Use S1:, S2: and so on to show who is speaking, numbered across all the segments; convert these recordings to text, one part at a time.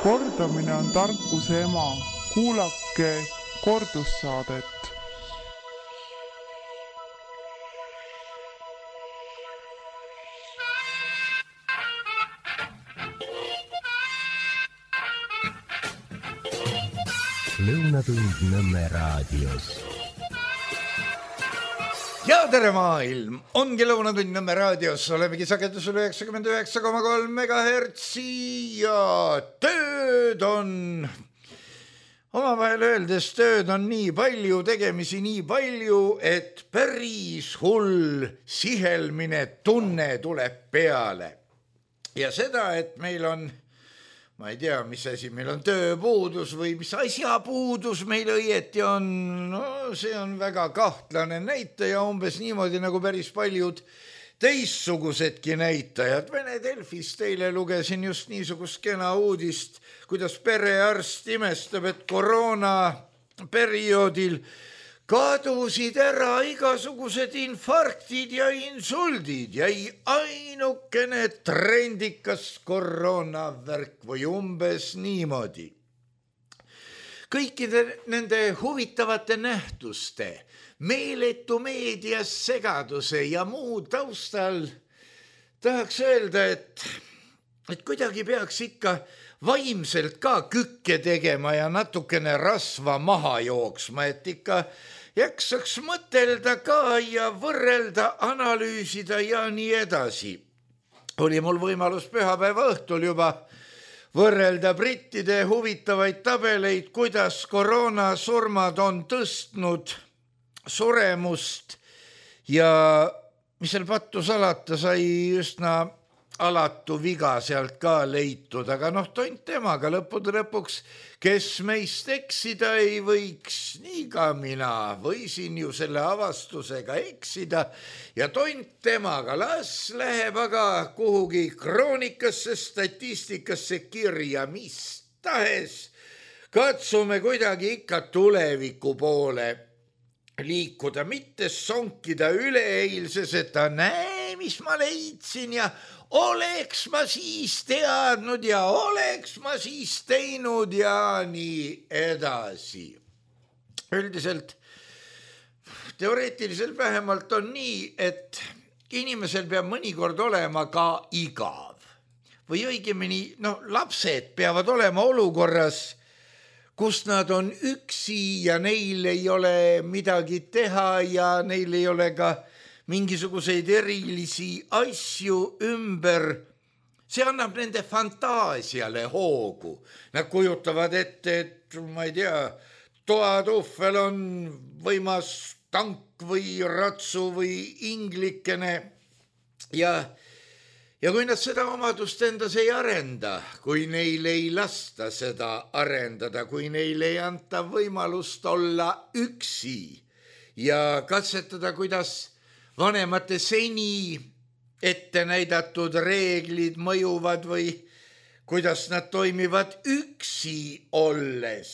S1: Kordamine on tarkuse ema. Kuulake kordussaadet.
S2: Lõunatund Nõmme raadios.
S3: Ja tere maailm, ongi Lõunatund Nõmme raadios, olemegi sagedusel 99,3 MHz ja tööd on, omavahel öeldes tööd on nii palju, tegemisi nii palju, et päris hull sihelmine tunne tuleb peale. Ja seda, et meil on, ma ei tea, mis asi meil on, tööpuudus või mis asja puudus meil õieti on, no see on väga kahtlane näitaja, umbes niimoodi nagu päris paljud teistsugusedki näitajad. Vene Delfis teile lugesin just niisugust kena uudist, kuidas perearst imestab, et koroona perioodil kadusid ära igasugused infarktid ja insuldid, jäi ainukene trendikas koroonavärk või umbes niimoodi. Kõikide nende huvitavate nähtuste, meeletu meedias segaduse ja muu taustal tahaks öelda, et kuidagi peaks ikka vaimselt ka kükke tegema ja natukene rasva maha jooksma, et ikka jaksaks mõtelda ka ja võrrelda, analüüsida ja nii edasi. Oli mul võimalus pühapäeva õhtul juba võrrelda brittide huvitavaid tabeleid, kuidas koroonasurmad on tõstnud suremust ja mis seal pattu salata, sai üsna alatu viga sealt ka leitud, aga tont temaga lõppude lõpuks, kes meist eksida ei võiks, nii ka mina võisin ju selle avastusega eksida ja tont temaga, las läheb aga kuhugi kroonikasse, statistikasse kirja, mis tahes. Katsume kuidagi ikka tuleviku poole liikuda, mitte sonkida üleeilses, et näe, mis ma leidsin ja oleks ma siis teadnud ja oleks ma siis teinud ja nii edasi. Üldiselt, teoreetiliselt vähemalt on nii, et inimesel peab mõnikord olema ka igav. Või õigemini, lapsed peavad olema olukorras, kus nad on üksi ja neil ei ole midagi teha ja neil ei ole ka mingisuguseid erilisi asju ümber. See annab nende fantaasiale hoogu. Nad kujutavad ette, et ma ei tea, toatuhvel on võimas tank või ratsu või inglikene ja kui nad seda omadust endas ei arenda, kui neil ei lasta seda arendada, kui neil ei anta võimalust olla üksi ja katsetada, kuidas vanemate seni ette näidatud reeglid mõjuvad või kuidas nad toimivad üksi olles,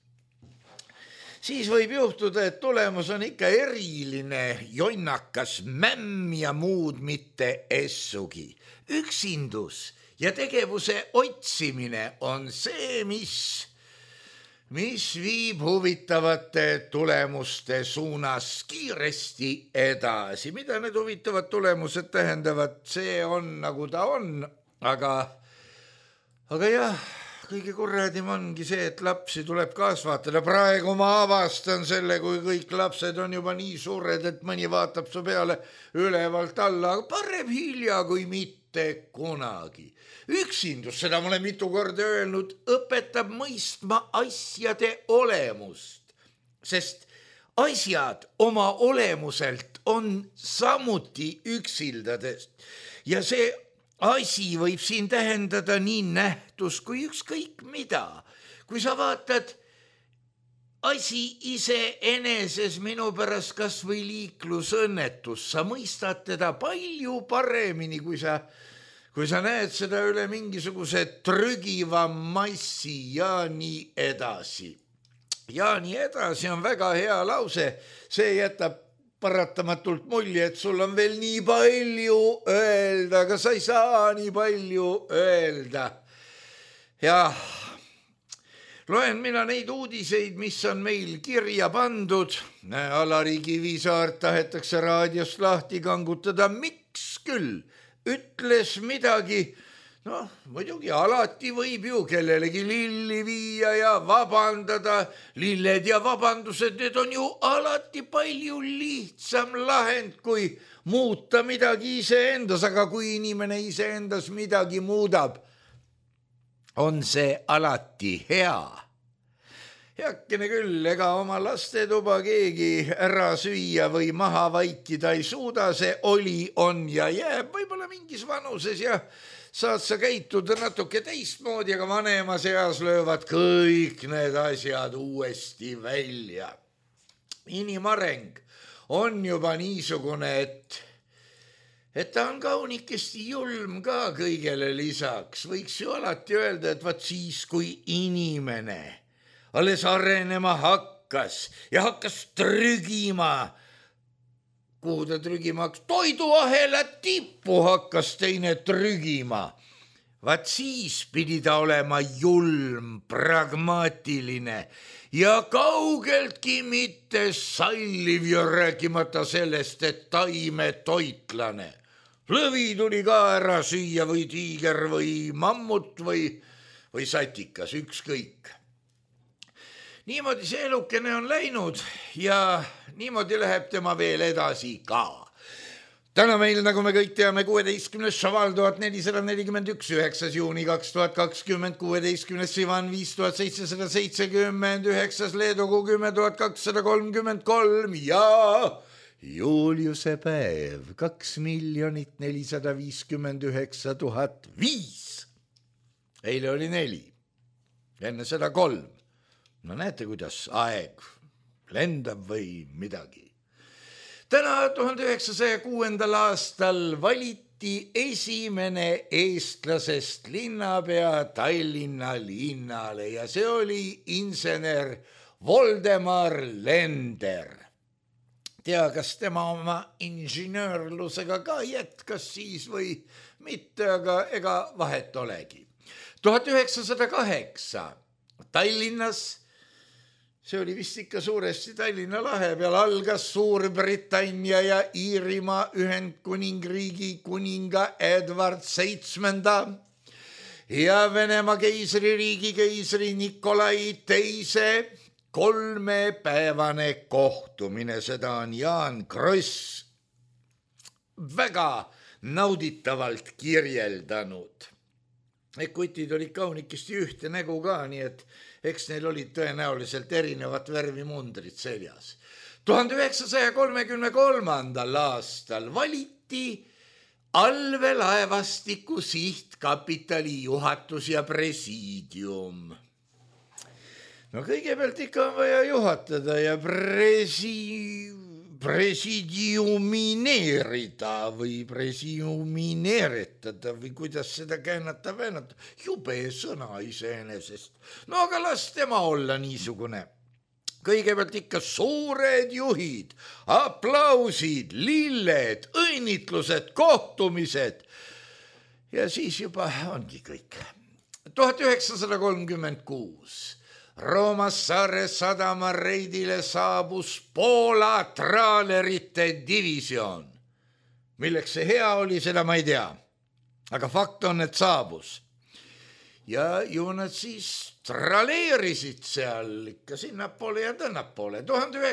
S3: siis võib juhtuda, et tulemus on ikka eriline, jonnakas mämm ja muud mitte essugi. Üksindus ja tegevuse otsimine on see, mis viib huvitavate tulemuste suunas kiiresti edasi. Mida need huvitavad tulemused tähendavad, see on nagu ta on, aga jah, kõige kurradim ongi see, et lapsi tuleb kasvatada. Praegu ma avastan selle, kui kõik lapsed on juba nii suured, et mõni vaatab su peale ülevalt alla, aga parem hilja kui mitte kunagi. Üksindus, seda ma olen mitu korda öelnud, õpetab mõistma asjade olemust, sest asjad oma olemuselt on samuti üksildadest ja see asi võib siin tähendada nii nähtus kui ükskõik mida. Kui sa vaatad asi iseeneses minu pärast kas või liiklusõnnetus, sa mõistad teda palju paremini, kui sa näed seda üle mingisuguse trügiva massi ja nii edasi. Ja nii edasi on väga hea lause, see jätab paratamatult mulje, et sul on veel nii palju öelda, aga sa ei saa nii palju öelda. Ja loen mina neid uudiseid, mis on meil kirja pandud. Alari Kivisaart tahetakse raadiost lahti kangutada. Miks küll? Ütles midagi. Noh, muidugi alati võib ju kellelegi lilli viia ja vabandada. Lilled ja vabandused, need on ju alati palju lihtsam lahend, kui muuta midagi iseendas, aga kui inimene iseendas midagi muudab, on see alati hea. Heakene küll, ega oma lastetuba keegi ära süüa või maha vaikida ei suuda, see oli, on ja jääb võib-olla mingis vanuses ja saad sa käituda natuke teistmoodi, aga vanemas eas löövad kõik need asjad uuesti välja. Inimareng on juba niisugune, et ta on kaunikesti julm ka kõigele lisaks. Võiks ju alati öelda, et vaat siis, kui inimene alles arenema hakkas ja hakkas trügima, kuhu ta trügima hakkas, toiduahela tippu hakkas teine trügima. Vaat siis pidi ta olema julm, pragmaatiline ja kaugeltki mitte salliv ja rääkimata sellest, et taimetoitlane. Lõvi tuli ka ära süüa või tiiger või mammut või satikas, ükskõik. Niimoodi see elukene on läinud ja niimoodi läheb tema veel edasi ka. Täna meil, nagu me kõik teame, 16. šaval 1441, 9. juuni 2020, 16. sivan 5770, 9. leedugu 10.233 ja Juliuse päev 2 459 005. Eile oli 4, enne seda 3. No näete, kuidas aeg lendab või midagi. Täna 1906. aastal valiti esimene eestlasest linnapea Tallinna linnale ja see oli insener Voldemar Lender. Tea, kas tema oma inženöörlusega ka jätkas siis või mitte, aga ega vahet olegi. 1908 Tallinnas, see oli vist ikka suuresti Tallinna lahe peal, algas Suurbritannia ja Iirimaa Ühendkuningriigi kuninga Edward VII ja Venemaa keisririigi keisri Nikolai II 3-päevane kohtumine. Seda on Jaan Kross väga nauditavalt kirjeldanud. Kutid olid kaunikesti ühte nägu ka, nii et eks neil olid tõenäoliselt erinevat värvi mundrid seljas. 1933. aastal valiti allveelaevastiku sihtkapitali juhatus ja presiidium. No kõigepealt ikka on vaja juhatada ja presidiumineerida või presiumineeretada või kuidas seda käänata. Jube sõna iseenesest. No aga las tema olla niisugune. Kõigepealt ikka suured juhid, aplausid, lilled, õnnitlused, kohtumised. Ja siis juba ongi kõik. 1936. Roomas Saare sadama reidile saabus Poola traalerite divisioon. Milleks see hea oli, seda ma ei tea. Aga fakt on, et saabus. Ja ju nad siis traleerisid seal ikka sinnapoole ja tännapoole.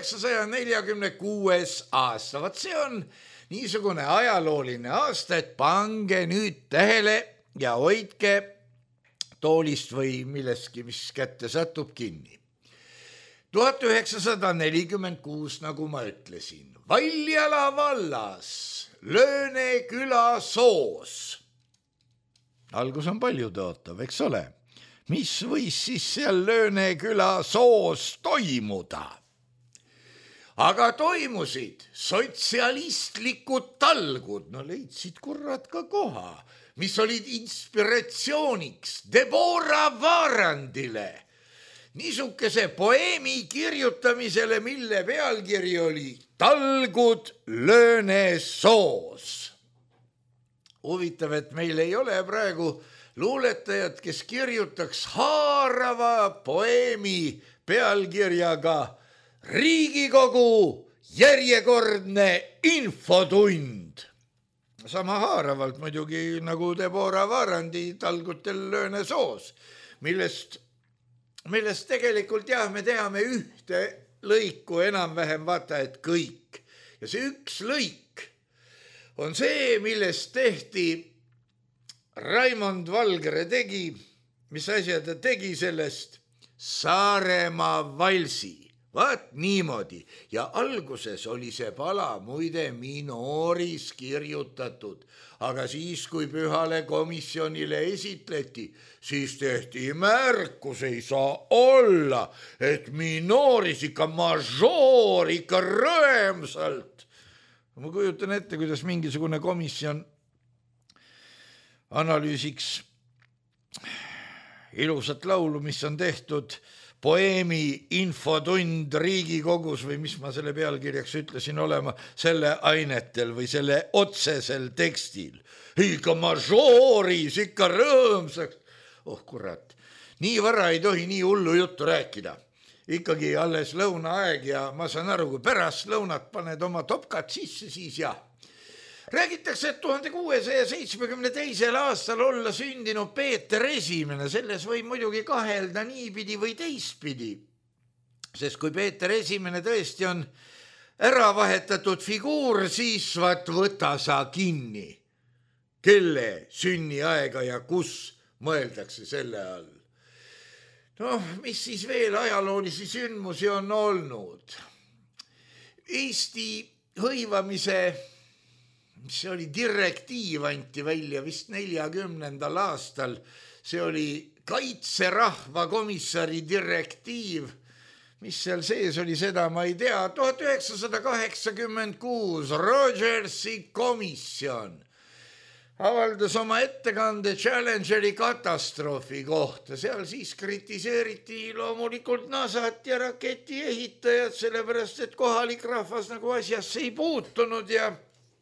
S3: 1946. aasta. Vaat see on niisugune ajalooline aasta, et pange nüüd tähele ja hoidke toolist või milleski, mis kätte satub kinni. 1946, nagu ma ütlesin, Valjala vallas, Lööne küla soos. Algus on palju tõotav, eks ole. Mis võis siis seal Lööne küla soos toimuda? Aga toimusid sotsialistlikud talgud, no leidsid kurat ka koha, mis olid inspiratsiooniks Deborah Vaarandile, niisuguse poeemi kirjutamisele, mille pealkiri oli Talgud Lööne soos. Huvitav, et meil ei ole praegu luuletajat, kes kirjutaks haarava poeemi pealkirjaga Riigikogu järjekordne infotund. Sama haaravalt muidugi nagu Deborah Varandi Talgutel lööne soos, millest tegelikult me teame ühte lõiku enam-vähem, vaata, et kõik. Ja see üks lõik on see, millest tehti Raimond Valgre tegi, mis asja ta tegi sellest Saaremaa valsi. Vaat niimoodi. Ja alguses oli see pala muide minooris kirjutatud, aga siis, kui pühale komisjonile esitleti, siis tehti märkus, ei saa olla, et minooris ikka mažoor, ikka rõemsalt. Ma kujutan ette, kuidas mingisugune komisjon analüüsiks ilusat laulu, mis on tehtud poeemi infotund Riigikogus või mis ma selle pealkirjaks ütlesin olema, selle ainetel või selle otsesel tekstil. Ikka mažooris, ikka rõõmsaks. Oh kurat, nii vara ei tohi nii hullu juttu rääkida. Ikkagi alles lõunaaeg ja ma saan aru, kui pärast lõunat paned oma topkat sisse, siis jah. Räägitakse, et 1672. aastal olla sündinud Peeter Esimene, selles võib muidugi kahelda niipidi või teistpidi. Sest kui Peeter Esimene tõesti on ära vahetatud figuur, siis võta sa kinni, kelle sünniaega ja kus mõeldakse selle all. Mis siis veel ajaloolisi sündmusi on olnud? Eesti hõivamise see oli direktiiv anti välja vist 40. aastal. See oli kaitserahva komissari direktiiv. Mis seal sees oli, seda ma ei tea. 1986 Rogersi komisjon avaldas oma ettekande Challengeri katastroofi kohta. Seal siis kritiseeriti loomulikult NASAt ja raketi ehitajad, sellepärast et kohalik rahvas nagu asjasse ei puutunud ja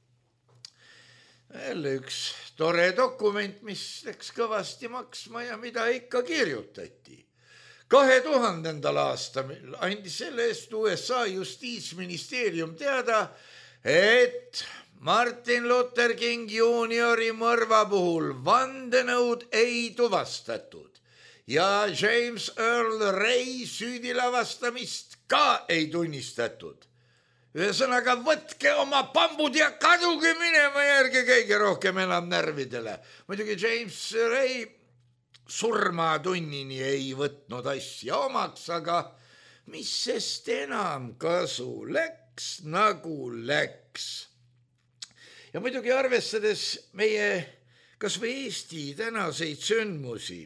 S3: jälle üks tore dokument, mis läks kõvasti maksma ja mida ikka kirjutati. 2000. aastal andis selle eest USA justiitsministeerium teada, et Martin Luther King Juniori mõrva puhul vandenõud ei tuvastatud ja James Earl Ray süüdilavastamist ka ei tunnistatud. Ühesõnaga, võtke oma pambud ja kaduge minema, järge kõige rohkem enam närvidele. Muidugi James Ray surmatunnini ei võtnud asja omaks, aga mis sest enam kasu läks, nagu läks. Ja muidugi arvestades meie kas või Eesti tänaseid sündmusi,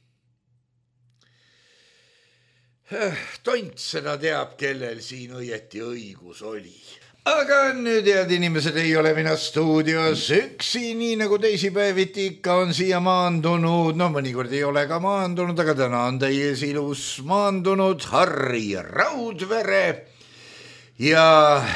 S3: tont seda teab, kellel siin õieti õigus oli. Aga nüüd, head inimesed, ei ole mina stuudios üksi, nii nagu teisipäeviti ikka on siia maandunud. Mõnikord ei ole ka maandunud, aga täna on täies ilus maandunud Harri Raudvere. Ja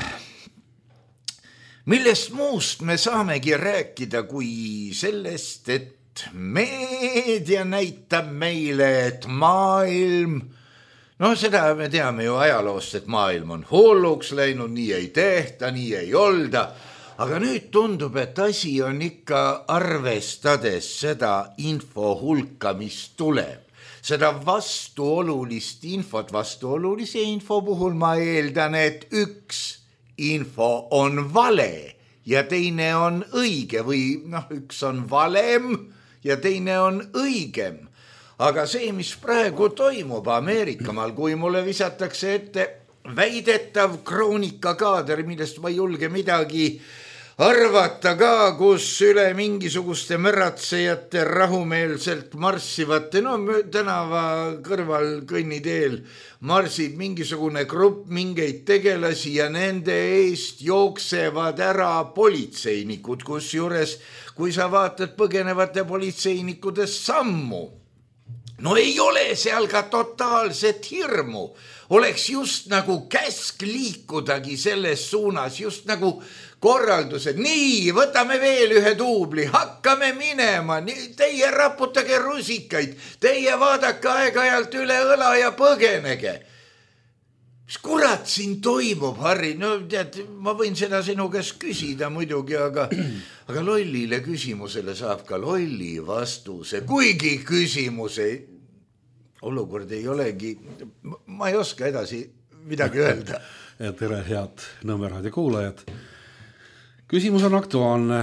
S3: millest muust me saamegi rääkida kui sellest, et meedia näitab meile, et maailm seda me teame ju ajaloost, et maailm on hulluks läinud, nii ei tehta, nii ei olda. Aga nüüd tundub, et asi on ikka arvestades seda info hulka, mis tuleb. Seda vastuolulist infot, vastuolulise info puhul ma eeldan, et üks info on vale ja teine on õige või üks on valem ja teine on õigem. Aga see, mis praegu toimub Ameerikamaal, kui mulle visatakse ette väidetav kroonikakaader, millest ma ei julge midagi arvata ka, kus üle mingisuguste mõratsejate rahumeelselt marssivate, tänava kõrval kõnniteel marsib mingisugune grupp mingeid tegelasi ja nende eest jooksevad ära politseinikud, kusjuures kui sa vaatad põgenevate politseinikude sammu, no ei ole seal ka totaalset hirmu. Oleks just nagu käsk liikudagi selles suunas, just nagu korraldused. Nii, võtame veel ühe duubli, hakkame minema, teie raputage rusikaid, teie vaadake aeg-ajalt üle õla ja põgenege. Mis kurat siin toimub, Harri? No tead, ma võin seda sinu käest küsida muidugi, aga lollile küsimusele saab ka lolli vastuse, kuigi küsimuse olukord ei olegi, ma ei oska edasi midagi öelda.
S4: Tere, head Nõmme raadio kuulajad. Küsimus on aktuaalne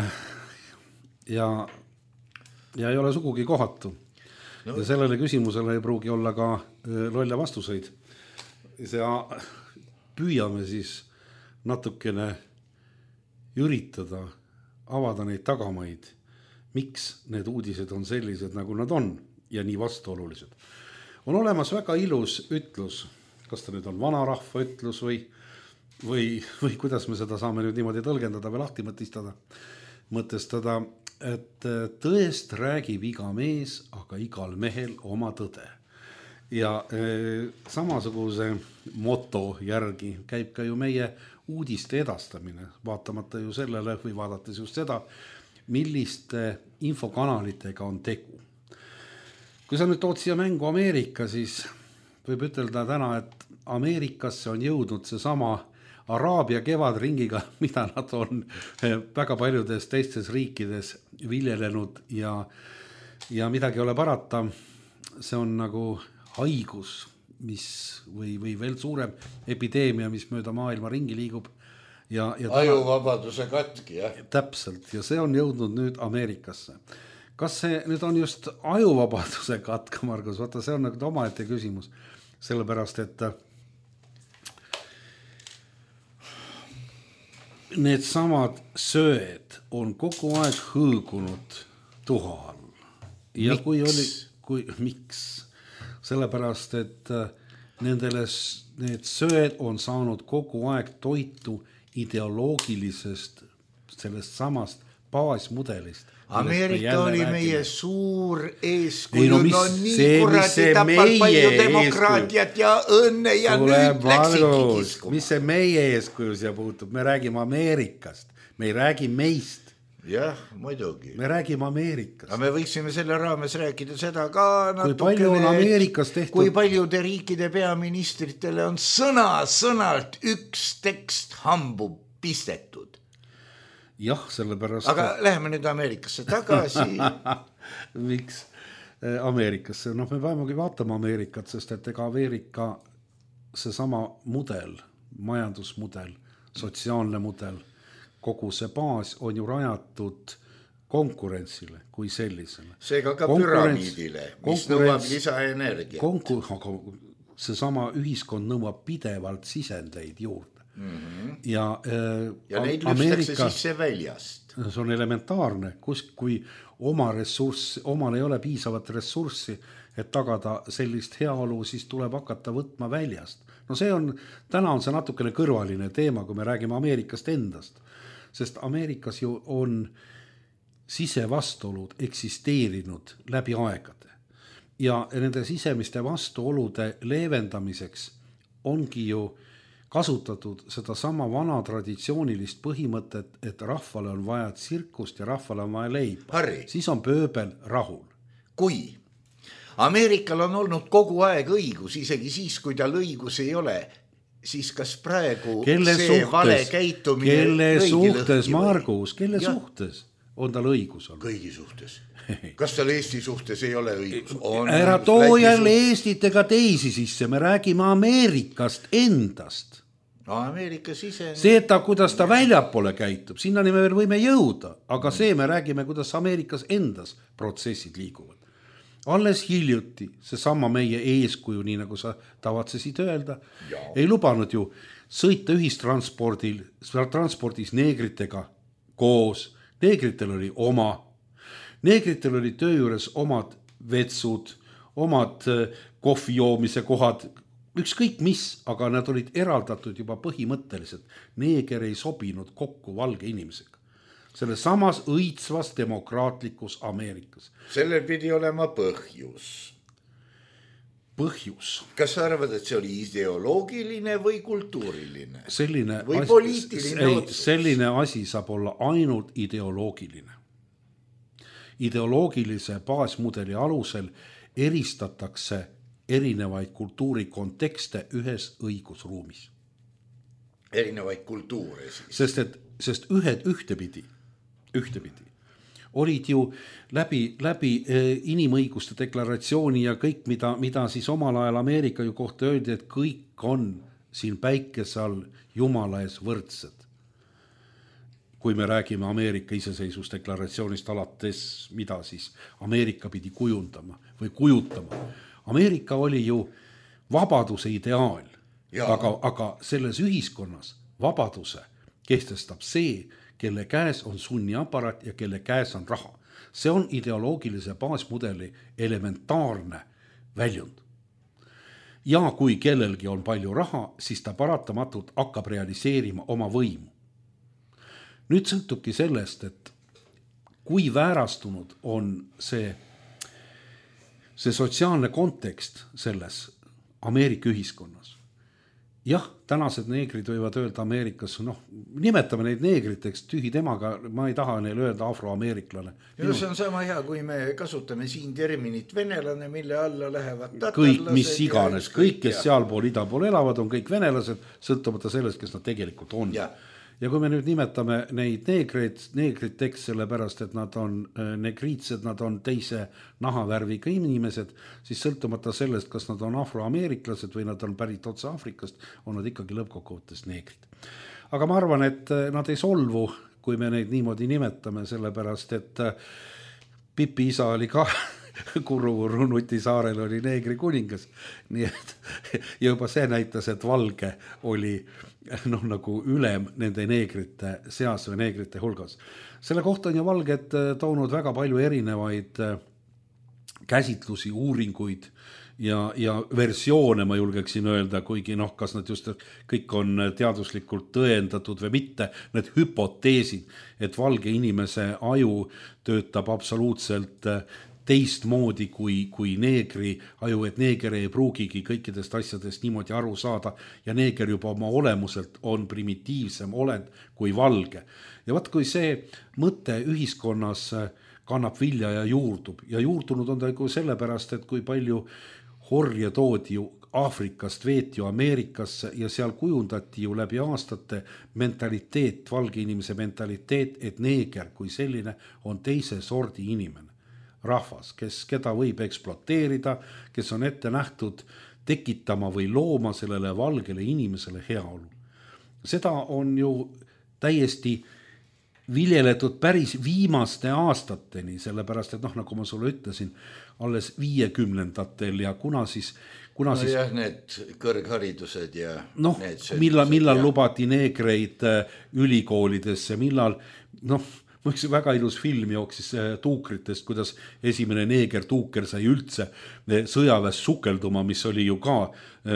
S4: ja ei ole sugugi kohatu. No. Ja sellele küsimusele ei pruugi olla ka lolle vastuseid. Ja püüame siis natukene üritada avada neid tagamaid, miks need uudised on sellised, nagu nad on ja nii vastuolulised. On olemas väga ilus ütlus, kas ta nüüd on vanarahva ütlus või kuidas me seda saame nüüd niimoodi tõlgendada või lahti mõtestada, et tõest räägib iga mees, aga igal mehel oma tõde. Ja samasuguse moto järgi käib ka ju meie uudiste edastamine, vaatamata ju sellele või vaadates just seda, milliste infokanalitega on tegu. Kui sa nüüd tood siia mängu Ameerika, siis võib ütelda täna, et Ameerikasse on jõudnud see sama Araabia kevadringiga, mida nad on väga paljudes teistes riikides viljelenud ja midagi ei ole parata. See on nagu haigus, või veel suurem epideemia, mis mööda maailma ringi liigub.
S3: Ajuvabaduse katki, jah.
S4: Täpselt, ja see on jõudnud nüüd Ameerikasse. Kas see nüüd on just ajuvabaduse katka, Margus? Vaata, see on nagu omaette küsimus. Sellepärast, et need samad sööd on kogu aeg hõõgunud tuha all. Ja miks? Sellepärast, et need sööd on saanud kogu aeg toitu ideoloogilisest sellest samast baasmudelist.
S3: Ameerika oli meie suur eeskuju, nii kuradi tapal palju demokraatiat ja õnne ja nüüd läksidki kiskuma.
S4: Mis see meie eeskuju siia puutub? Me räägime Ameerikast, me ei räägi meist.
S3: Jah, muidugi.
S4: Me räägime Ameerikast.
S3: Aga me võiksime selle raames rääkida seda ka
S4: kui palju on Ameerikas tehtud.
S3: Kui paljude riikide peaministritele on sõnalt üks tekst hambu pistetud.
S4: Jah, sellepärast.
S3: Aga läheme nüüd Ameerikasse tagasi.
S4: Miks Ameerikasse? Me peamegi vaatama Ameerikat, sest et ega Ameerika see sama mudel, majandusmudel, sotsiaalne mudel, kogu see baas on ju rajatud konkurentsile kui sellisele.
S3: Seega ka püramiidile, mis nõuab lisaenergia.
S4: See sama ühiskond nõuab pidevalt sisendeid juurde. Ja
S3: neid lüpstakse sisse väljast.
S4: See on elementaarne, kui omal ei ole piisavat ressurssi, et tagada sellist heaolu, siis tuleb hakata võtma väljast. No täna on see natukene kõrvaline teema, kui me räägime Ameerikast endast, sest Ameerikas ju on sisevastuolud eksisteerinud läbi aegade ja nende sisemiste vastuolude leevendamiseks ongi ju kasutatud seda sama vana traditsioonilist põhimõtet, et rahvale on vaja tsirkust ja rahvale on vaja leiba.
S3: Harri.
S4: Siis on pööbel rahul.
S3: Kui Ameerikal on olnud kogu aeg õigus, isegi siis, kui tal õigus ei ole, siis kas praegu vale käitumine
S4: kelle suhtes, Margus, kelle suhtes on tal õigus olnud?
S3: Kõigi suhtes. Kas tal Eesti suhtes ei ole õigus?
S4: Ära too jälle Eestit ega teisi sisse, me räägime Ameerikast endast.
S3: No Ameerikas ise...
S4: See, et kuidas ta väljapoole käitub, sinnani me veel võime jõuda, aga see me räägime, kuidas Ameerikas endas protsessid liiguvad. Alles hiljuti see sama meie eeskuju, nii nagu sa tavatsesid öelda, ei lubanud ju sõita ühistranspordis neegritega koos. Neegritel oli oma. Neegritel oli töö juures omad vetsud, omad kohvijoomise kohad, ükskõik mis, aga nad olid eraldatud juba põhimõtteliselt. Neeger ei sobinud kokku valge inimesega. Selle samas õitsvas demokraatlikus Ameerikas.
S3: Sellel pidi olema põhjus.
S4: põhjus.
S3: Kas sa arvad, et see oli ideoloogiline või kultuuriline? Või
S4: asi,
S3: poliitiline otsus?
S4: Selline asi saab olla ainult ideoloogiline. Ideoloogilise baasmudeli alusel eristatakse erinevaid kultuurikontekste ühes õigusruumis.
S3: Erinevaid kultuure siis?
S4: Sest ühtepidi olid ju läbi inimõiguste deklaratsiooni ja kõik, mida siis omal ajal Ameerika ju kohta öeldi, et kõik on siin päikese all Jumala ees võrdsed. Kui me räägime Ameerika iseseisvusdeklaratsioonist alates, mida siis Ameerika pidi kujundama või kujutama. Ameerika oli ju vabaduse ideaal, aga selles ühiskonnas vabaduse kehtestab see, kelle käes on sunniaparaat ja kelle käes on raha. See on ideoloogilise baasmudeli elementaarne väljund. Ja kui kellelgi on palju raha, siis ta paratamatult hakkab realiseerima oma võimu. Nüüd sõltubki sellest, et kui väärastunud on see sotsiaalne kontekst selles Ameerika ühiskonnas. Jah, tänased neegrid võivad öelda Ameerikas, nimetame neid neegriteks, tühi temaga, ma ei taha neile öelda afroameeriklane.
S3: See on sama hea, kui me kasutame siin terminit venelane, mille alla lähevad tatarlased.
S4: Kõik, mis iganes, kõik, kes sealpool ida pool elavad, on kõik venelased, sõltumata sellest, kes nad tegelikult on. Ja kui me nüüd nimetame neid neegriteks sellepärast, et nad on negriitsed, nad on teise nahavärviga inimesed, siis sõltumata sellest, kas nad on afroameeriklased või nad on pärit otse Aafrikast, on nad ikkagi lõppkokkuvõttes neegrid. Aga ma arvan, et nad ei solvu, kui me neid niimoodi nimetame, sellepärast, et Pipi isa oli ka Kuru Nuti saarel oli neegri kuningas. Nii et juba see näitas, et valge oli nagu ülem nende neegrite seas või neegrite hulgas. Selle kohta on ju valged toonud väga palju erinevaid käsitlusi, uuringuid ja versioone, ma julgeksin öelda, kuigi kas nad just kõik on teaduslikult tõendatud või mitte, need hüpoteesid, et valge inimese aju töötab absoluutselt teistmoodi kui neegri aju, et neeger ei pruugigi kõikidest asjadest niimoodi aru saada ja neeger juba oma olemuselt on primitiivsem olend kui valge. Ja vaat kui see mõte ühiskonnas kannab vilja ja juurdub ja juurdunud on ta sellepärast, et kui palju horje toodi ju Aafrikast veeti ju Ameerikasse ja seal kujundati ju läbi aastate mentaliteet, valge inimese mentaliteet, et neeger kui selline on teise sordi inimene. Rahvas, keda võib eksploteerida, kes on ette nähtud tekitama või looma sellele valgele inimesele heaolu. Seda on ju täiesti viljeletud päris viimaste aastateni, sellepärast, et nagu ma sulle ütlesin, alles 50-ndatel ja kuna siis
S3: need kõrgharidused ja
S4: millal lubati neegreid ülikoolidesse, millal üks väga ilus film jooksis tuukritest, kuidas esimene neeger tuuker sai üldse sõjaväes sukelduma, mis oli ju ka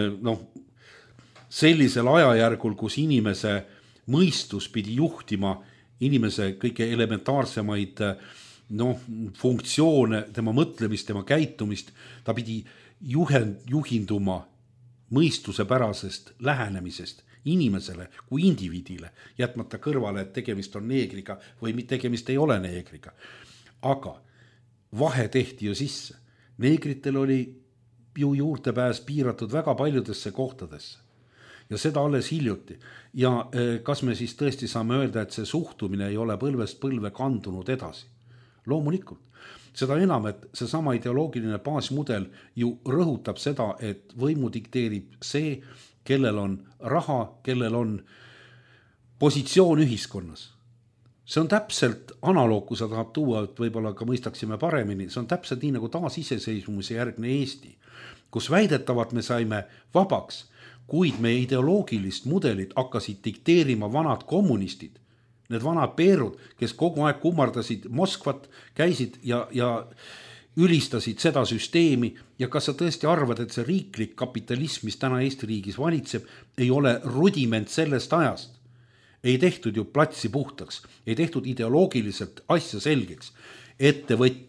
S4: sellisel ajajärgul, kus inimese mõistus pidi juhtima inimese kõige elementaarsemaid funktsioone, tema mõtlemist, tema käitumist, ta pidi juhinduma mõistusepärasest lähenemisest inimesele kui indiviidile, jätmata kõrvale, et tegemist on neegriga või tegemist ei ole neegriga. Aga vahe tehti ju sisse. Neegritel oli ju juurdepääs piiratud väga paljudesse kohtadesse. Ja seda alles hiljuti. Ja kas me siis tõesti saame öelda, et see suhtumine ei ole põlvest põlve kandunud edasi? Loomulikult. Seda enam, et see sama ideoloogiline baasmudel ju rõhutab seda, et võimu dikteerib see, kellel on raha, kellel on positsioon ühiskonnas. See on täpselt analoog, kui sa tahab tuua, et võib-olla ka mõistaksime paremini, see on täpselt nii nagu taasiseseisvumise järgne Eesti, kus väidetavalt me saime vabaks, kuid meie ideoloogilist mudelit hakkasid dikteerima vanad kommunistid, need vanad peerud, kes kogu aeg kummardasid Moskvat, käisid ja ülistasid seda süsteemi ja kas sa tõesti arvad, et see riiklik kapitalism, mis täna Eesti riigis valitseb, ei ole rudiment sellest ajast. Ei tehtud ju platsi puhtaks, ei tehtud ideoloogiliselt asja selgeks. Ettevõtja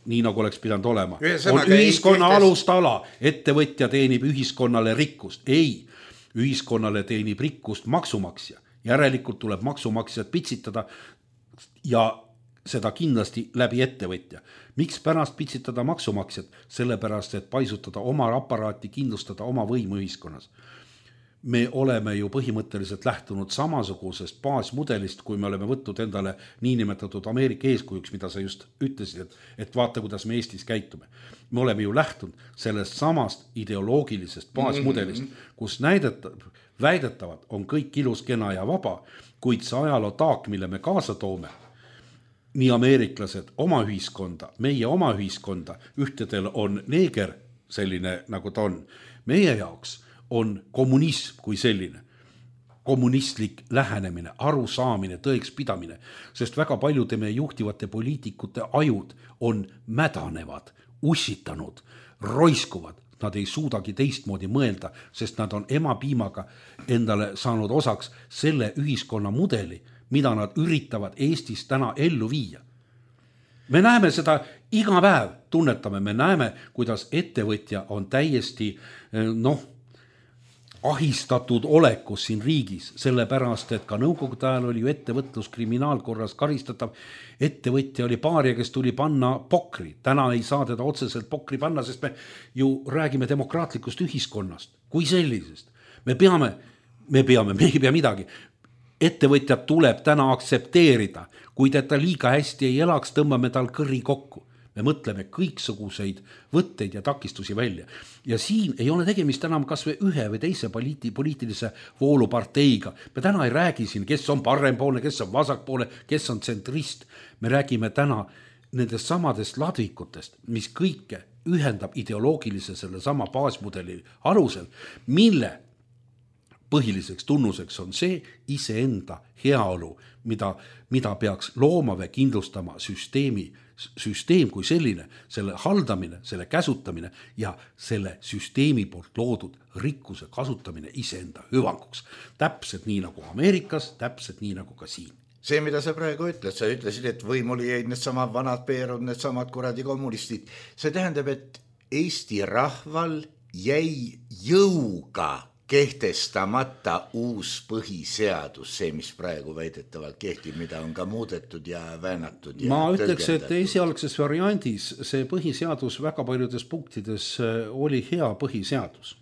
S4: nii nagu oleks pidanud olema.
S3: Ühesõnaga,
S4: on ühiskonna alustala, ettevõtja teenib ühiskonnale rikkust. Ei, ühiskonnale teenib rikkust maksumaksja. Järelikult tuleb maksumaksjad pitsitada ja seda kindlasti läbi ettevõtja. Miks pärast pitsitada maksumaksjad? Sellepärast, et paisutada oma aparaati, kindlustada oma võimu ühiskonnas. Me oleme ju põhimõtteliselt lähtunud samasugusest baasmudelist, kui me oleme võtnud endale niinimetatud Ameerika eeskujuks, mida sa just ütlesid, et vaata, kuidas me Eestis käitume. Me oleme ju lähtunud sellest samast ideoloogilisest baasmudelist, kus väidetavad on kõik ilus, kena ja vaba, kuid see ajaloo taak, mille me kaasa toome, nii ameeriklased oma ühiskonda, meie oma ühiskonda, ühtedel on neeger selline, nagu ta on. Meie jaoks on kommunism kui selline, kommunistlik lähenemine, arusaamine, tõeks pidamine, sest väga paljude meie juhtivate poliitikute ajud on mädanevad, ussitanud, roiskuvad, nad ei suudagi teistmoodi mõelda, sest nad on emapiimaga endale saanud osaks selle ühiskonna mudeli, mida nad üritavad Eestis täna ellu viia. Me näeme seda iga päev, tunnetame, me näeme, kuidas ettevõtja on täiesti ahistatud olekus siin riigis, sellepärast, et ka nõukogude ajal oli ju ettevõtlus kriminaalkorras karistatav. Ettevõtja oli paaria, kes tuli panna pokri. Täna ei saa teda otseselt pokri panna, sest me ju räägime demokraatlikust ühiskonnast kui sellisest. Me ei pea midagi. Ettevõtjad tuleb täna aksepteerida. Kui ta liiga hästi ei elaks, tõmbame tal kõri kokku. Me mõtleme kõiksuguseid võtteid ja takistusi välja. Ja siin ei ole tegemist enam kas või ühe või teise poliitilise vooluparteiga. Me täna ei räägi siin, kes on parempoolne, kes on vasakpoolne, kes on tsentrist. Me räägime täna nendest samadest ladvikutest, mis kõike ühendab ideoloogilise selle sama baasmudeli alusel, mille põhiliseks tunnuseks on see iseenda heaolu, mida peaks looma või kindlustama süsteem kui selline, selle haldamine, selle käsutamine ja selle süsteemi poolt loodud rikkuse kasutamine iseenda hüvanguks. Täpselt nii nagu Ameerikas, täpselt nii nagu ka siin.
S3: See, mida sa praegu ütled, sa ütlesid, et võimuli jäid need samad vanad peerud, need samad kuradi kommunistid. See tähendab, et Eesti rahval jäi jõuga kehtestamata uus põhiseadus, see, mis praegu väidetavalt kehtib, mida on ka muudetud ja väänatud. Ja
S4: ma ütleks, et esialgses variandis see põhiseadus väga paljudes punktides oli hea põhiseadus.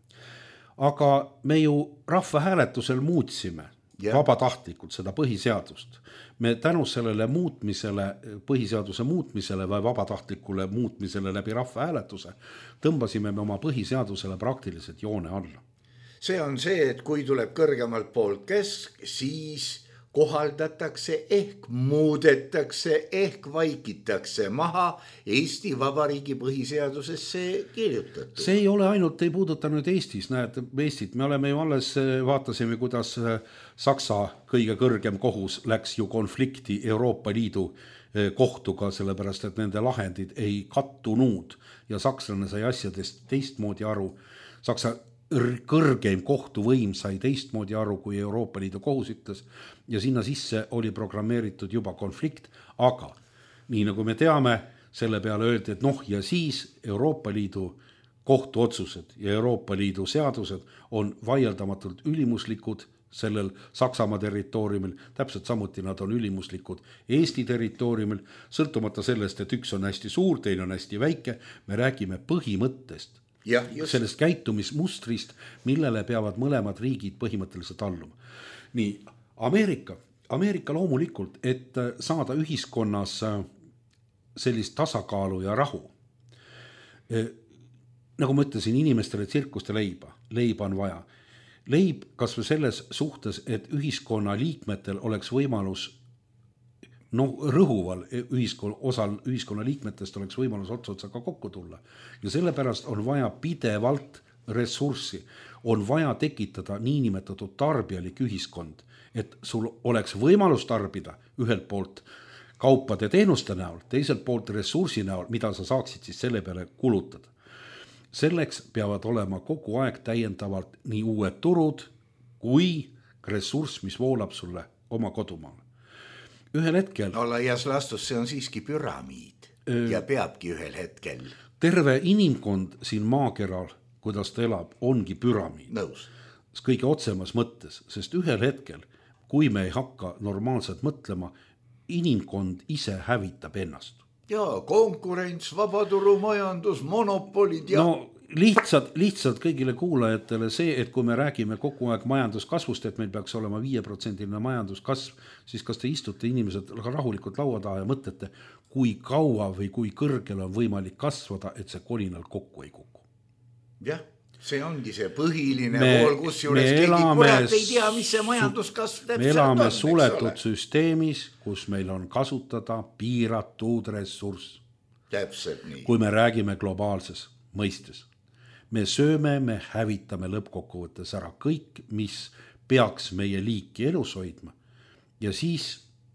S4: Aga me ju rahvahääletusel muutsime vabatahtlikult seda põhiseadust. Me tänu sellele muutmisele, põhiseaduse muutmisele või vabatahtlikule muutmisele läbi rahvahääletuse tõmbasime me oma põhiseadusele praktiliselt joone alla.
S3: See on see, et kui tuleb kõrgemalt poolt kesk, siis kohaldatakse ehk muudetakse ehk vaikitakse maha Eesti Vabariigi põhiseadusesse kirjutatud.
S4: See ei ole ainult, ei puuduta nüüd Eestis, näed Eestit, me oleme ju alles vaatasime, kuidas Saksa kõige kõrgem kohus läks ju konflikti Euroopa Liidu kohtuga, sellepärast et nende lahendid ei kattunud ja sakslane sai asjadest teistmoodi aru. Saksa kõrgeim kohtuvõim sai teistmoodi aru, kui Euroopa Liidu kohus ütles ja sinna sisse oli programmeeritud juba konflikt, aga nii nagu me teame, selle peale öeldi, et ja siis Euroopa Liidu kohtuotsused ja Euroopa Liidu seadused on vaieldamatult ülimuslikud sellel Saksamaa territooriumil, täpselt samuti nad on ülimuslikud Eesti territooriumil, sõltumata sellest, et üks on hästi suur, teine on hästi väike, me räägime põhimõttest.
S3: Ja,
S4: sellest käitumismustrist, millele peavad mõlemad riigid põhimõtteliselt alluma. Nii, Ameerika loomulikult, et saada ühiskonnas sellist tasakaalu ja rahu. Nagu ma ütlesin, inimestele tsirkuste leiba on vaja. Leib kas või selles suhtes, et ühiskonna liikmetel oleks võimalus rõhuval osal ühiskonna liikmetest oleks võimalus otsotsaga kokku tulla. Ja sellepärast on vaja pidevalt ressurssi, on vaja tekitada niinimetatud tarbijalik ühiskond, et sul oleks võimalus tarbida ühelt poolt kaupade teenuste näol, teiselt poolt ressursi näol, mida sa saaksid siis selle peale kulutada. Selleks peavad olema kogu aeg täiendavalt nii uued turud kui ressurss, mis voolab sulle oma kodumaal. Ühel hetkel...
S3: laias laastus see on siiski püramiid. ja peabki ühel hetkel.
S4: Terve inimkond siin maakeral, kuidas ta elab, ongi püramiid.
S3: Nõus.
S4: Kõige otsemas mõttes, sest ühel hetkel, kui me ei hakka normaalselt mõtlema, inimkond ise hävitab ennast.
S3: Ja konkurents, vabaturumajandus, monopolid ja...
S4: No lihtsalt kõigile kuulajatele see, et kui me räägime kogu aeg majanduskasvust, et meil peaks olema 5% majanduskasv, siis kas te istute inimesed rahulikult laua taha ja mõtlete, kui kaua või kui kõrgel on võimalik kasvada, et see kolinal kokku ei kuku.
S3: Jah, see ongi see põhiline pool, kus juures keegi kurat ei tea, mis see majanduskasv täpselt on.
S4: Me elame suletud süsteemis, kus meil on kasutada piiratud ressurss.
S3: Täpselt nii.
S4: Kui me räägime globaalses mõistes. Me sööme, me hävitame lõppkokkuvõttes ära kõik, mis peaks meie liiki elus hoidma. Ja siis,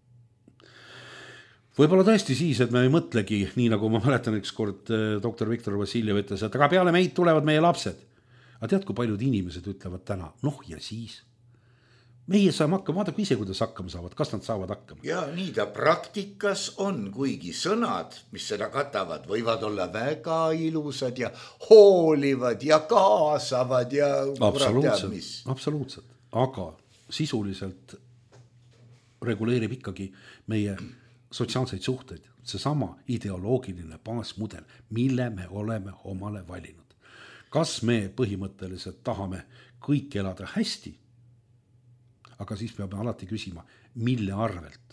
S4: võib-olla tõesti siis, et me ei mõtlegi, nii nagu ma mäletan üks kord doktor Viktor Vassiljev ütles, et aga peale meid tulevad meie lapsed. Aga tead, kui paljud inimesed ütlevad täna, noh ja siis. Meie saame hakkama, vaada kui ise, kuidas hakkama saavad, kas nad saavad hakkama.
S3: Ja nii ta praktikas on, kuigi sõnad, mis seda katavad, võivad olla väga ilusad ja hoolivad ja kaasavad ja...
S4: Absoluutselt, aga sisuliselt reguleerib ikkagi meie sotsiaalseid suhteid, seesama ideoloogiline baasmudel, mille me oleme omale valinud. Kas me põhimõtteliselt tahame kõik elada hästi, aga siis peame alati küsima, mille arvelt.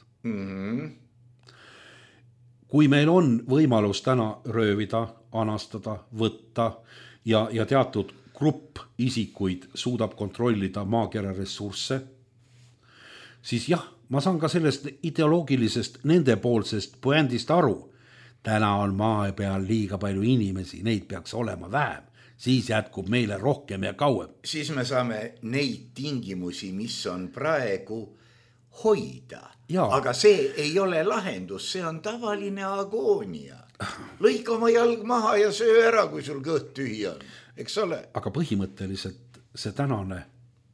S4: Kui meil on võimalus täna röövida, anastada, võtta ja teatud grupp isikuid suudab kontrollida maakera ressursse, siis jah, ma saan ka sellest ideoloogilisest nendepoolsest puändist aru. Täna on maa peal liiga palju inimesi, neid peaks olema vähem. Siis jätkub meile rohkem ja kauem.
S3: Siis me saame neid tingimusi, mis on praegu hoida. Ja. Aga see ei ole lahendus, see on tavaline agoonia. Lõika oma jalg maha ja söö ära, kui sul kõht tühi on. Eks ole?
S4: Aga põhimõtteliselt see tänane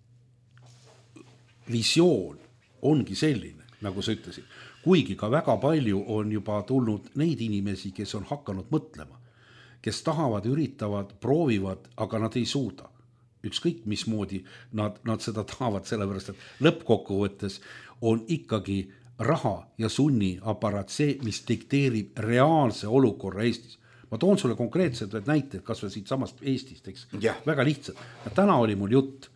S4: visioon ongi selline, nagu sa ütlesid. Kuigi ka väga palju on juba tulnud neid inimesi, kes on hakanud mõtlema, kes tahavad, üritavad, proovivad, aga nad ei suuda. Ükskõik mismoodi nad seda tahavad, sellepärast, et lõppkokkuvõttes on ikkagi raha ja sunni aparaat see, mis dikteerib reaalse olukorra Eestis. Ma toon sulle konkreetselt näiteid, kas või siit samast Eestist, eks? Väga lihtsalt. Täna oli mul jutt,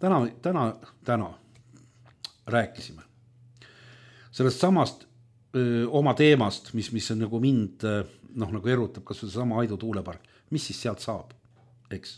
S4: täna rääkisime sellest samast oma teemast, mis on nagu mind nagu erutab, kas või sama Aidu tuulepark, mis siis sealt saab, eks?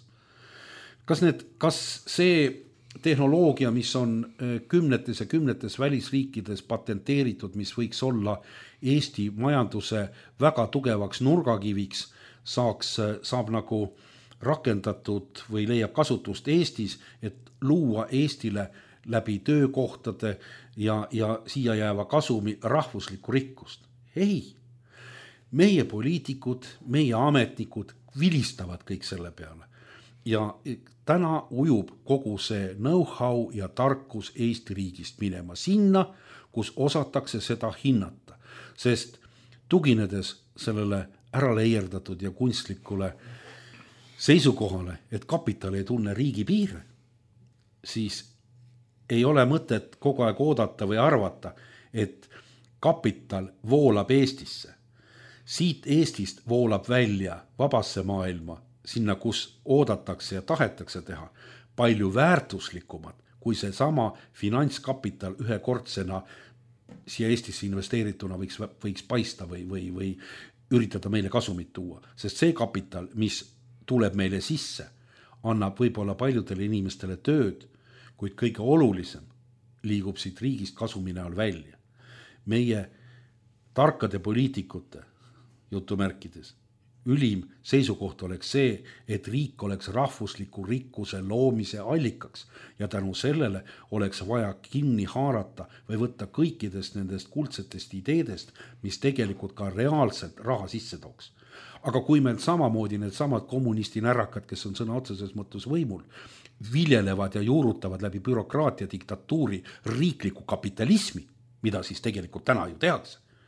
S4: Kas see tehnoloogia, mis on kümnetes ja kümnetes välisriikides patenteeritud, mis võiks olla Eesti majanduse väga tugevaks nurgakiviks, saab nagu rakendatud või leiab kasutust Eestis, et luua Eestile läbi töökohtade ja siia jääva kasumi rahvuslikku rikkust. Ei, meie poliitikud, meie ametnikud vilistavad kõik selle peale. Ja täna ujub kogu see know-how ja tarkus Eesti riigist minema sinna, kus osatakse seda hinnata. Sest tuginedes sellele äraleierdatud ja kunstlikule seisukohale, et kapital ei tunne riigi piire, siis ei ole mõtet kogu aeg oodata või arvata, et kapital voolab Eestisse. Siit Eestist voolab välja vabasse maailma, sinna, kus oodatakse ja tahetakse teha, palju väärtuslikumad, kui see sama finantskapital ühekordsena siia Eestisse investeerituna võiks paista või üritada meile kasumit tuua. Sest see kapital, mis tuleb meile sisse, annab võib-olla paljudele inimestele tööd, kuid kõige olulisem liigub siit riigist kasumi näol välja. Meie tarkade poliitikute, jutumärkides, ülim seisukoht oleks see, et riik oleks rahvusliku rikkuse loomise allikaks ja tänu sellele oleks vaja kinni haarata või võtta kõikidest nendest kuldsetest ideedest, mis tegelikult ka reaalselt raha sisse tooks. Aga kui meil samamoodi need samad kommunistinärrakad, kes on sõna otseses mõttes võimul, viljelevad ja juurutavad läbi bürokraatia diktatuuri riikliku kapitalismi, mida siis tegelikult täna ju tehakse.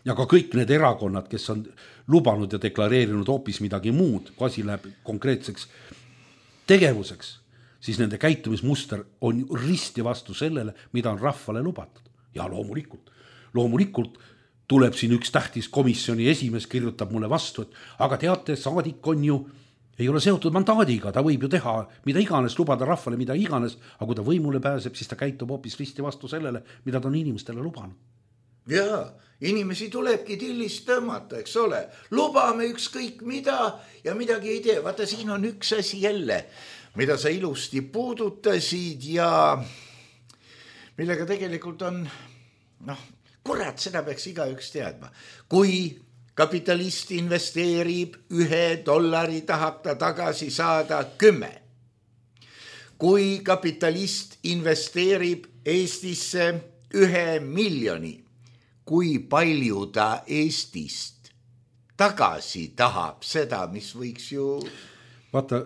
S4: ja ka kõik need erakonnad, kes on lubanud ja deklareerinud hoopis midagi muud, kui asi läheb konkreetseks tegevuseks, siis nende käitumismuster on risti vastu sellele, mida on rahvale lubatud. Ja loomulikult tuleb siin üks tähtis komisjoni esimees, kirjutab mulle vastu, et aga teate, saadik on ju, ei ole seotud mandaadiga, ta võib ju teha mida iganes, lubada rahvale mida iganes, aga kui ta võimule pääseb, siis ta käitub hoopis risti vastu sellele, mida ta on inimestele lubanud.
S3: Jaa, inimesi tulebki tillist tõmmata, eks ole. Lubame ükskõik mida ja midagi ei tee. Vaata, siin on üks asi jälle, mida sa ilusti puudutasid ja millega tegelikult on, kurat, seda peaks igaüks teadma. Kui kapitalist investeerib $1, tahab ta tagasi saada 10. Kui kapitalist investeerib Eestisse 1 miljoni, kui palju ta Eestist tagasi tahab seda, mis võiks ju...
S4: Vaata,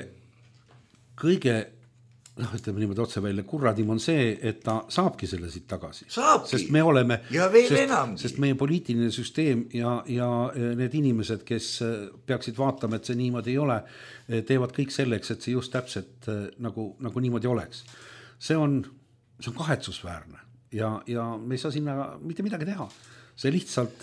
S4: kõige ütleme niimoodi otse välja, kurradim on see, et ta saabki selle siit tagasi.
S3: Saabki.
S4: Sest me oleme,
S3: ja veel enamgi.
S4: Sest meie poliitiline süsteem ja need inimesed, kes peaksid vaatama, et see niimoodi ei ole, teevad kõik selleks, et see just täpselt nagu niimoodi oleks. See on kahetsusväärne ja me ei saa sinna mitte midagi teha. See lihtsalt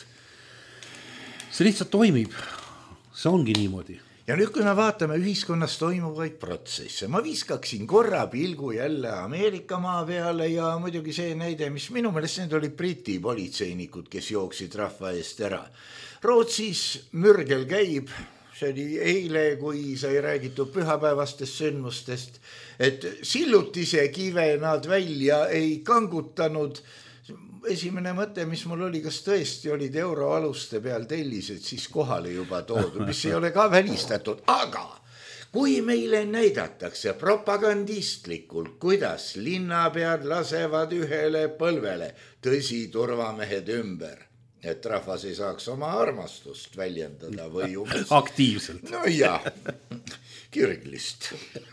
S4: toimib. See ongi niimoodi.
S3: Ja nüüd, kui me vaatame ühiskonnas toimuvaid protsesse, ma viskaksin korra pilgu jälle Ameerika maa peale ja muidugi see näide, mis minu meelest need olid Briti politseinikud, kes jooksid rahva eest ära. Rootsis mürgel käib, see oli eile, kui sai räägitud pühapäevastest sündmustest, et sillutise kive nad välja ei kangutanud. Esimene mõte, mis mul oli, kas tõesti olid euroaluste peal tellised siis kohale juba toodud, mis ei ole ka välistatud, aga kui meile näidatakse propagandistlikult, kuidas linnapead lasevad ühele põlvele, tõsi turvamehed ümber, et rahvas ei saaks oma armastust väljendada või
S4: aktiivselt.
S3: No jah, kirglist.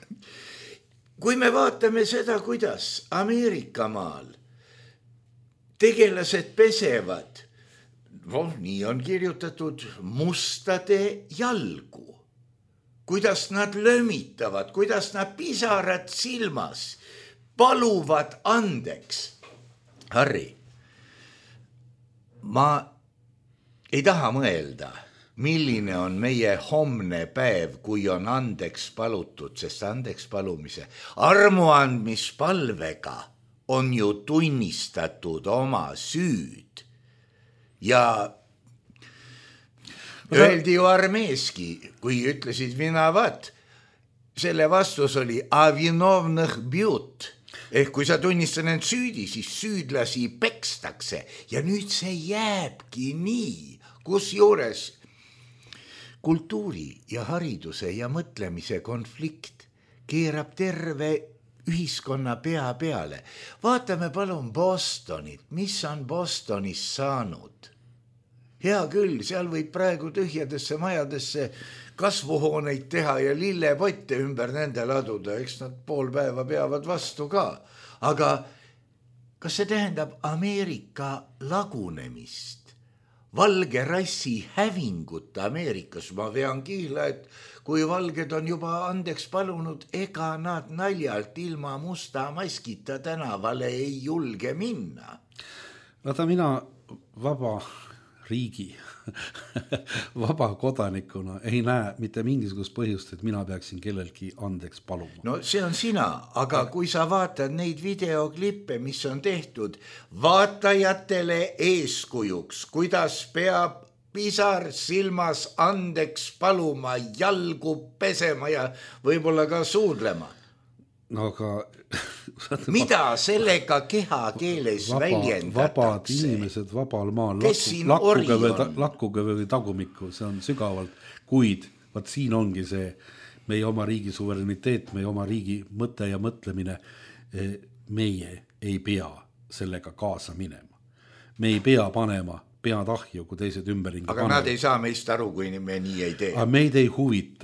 S3: Kui me vaatame seda, kuidas Ameerika maal tegelased pesevad, nii on kirjutatud, mustade jalgu, kuidas nad lömitavad, kuidas nad pisarad silmas, paluvad andeks. Harri, ma ei taha mõelda, milline on meie homne päev, kui on andeks palutud, sest andeks palumise armuandmispalvega on ju tunnistatud oma süüd ja öeldi ju armeeski, kui ütlesid vinavad, selle vastus oli avinovnõh bjut, ehk kui sa tunnistad end süüdi, siis süüdlasi pekstakse ja nüüd see jääbki nii, kus juures kultuuri ja hariduse ja mõtlemise konflikt keerab terve ühiskonna pea peale. Vaatame palun Bostonit, mis on Bostonis saanud. Hea küll, seal võib praegu tühjadesse majadesse kasvuhooneid teha ja lillepotte ümber nende laduda, eks nad pool päeva peavad vastu ka. Aga kas see tähendab Ameerika lagunemist? Valge rassi hävingut Ameerikas, ma vean kihla, et kui valged on juba andeks palunud, ega nad naljalt ilma musta maskita tänavale ei julge minna.
S4: Vaata, mina vaba riigi, vaba kodanikuna ei näe mitte mingisugust põhjust, et mina peaksin kellelgi andeks paluma.
S3: No see on sina, aga kui sa vaatad neid videoklippe, mis on tehtud vaatajatele eeskujuks, kuidas peab pisar silmas andeks paluma, jalgu pesema ja võib-olla ka suudlema.
S4: No aga
S3: mida sellega kehakeeles väljendatakse?
S4: Vabad inimesed vabal maal, lakkuge või tagumikku, see on sügavalt, kuid vaat siin ongi see meie oma riigi suvereniteet, meie oma riigi mõte ja mõtlemine, meie ei pea sellega kaasa minema. Me ei pea panema pead ahju, kui teised ümberringi
S3: aga panevad. Nad ei saa meist aru, kui me nii ei tee.
S4: Aga meid ei huvita,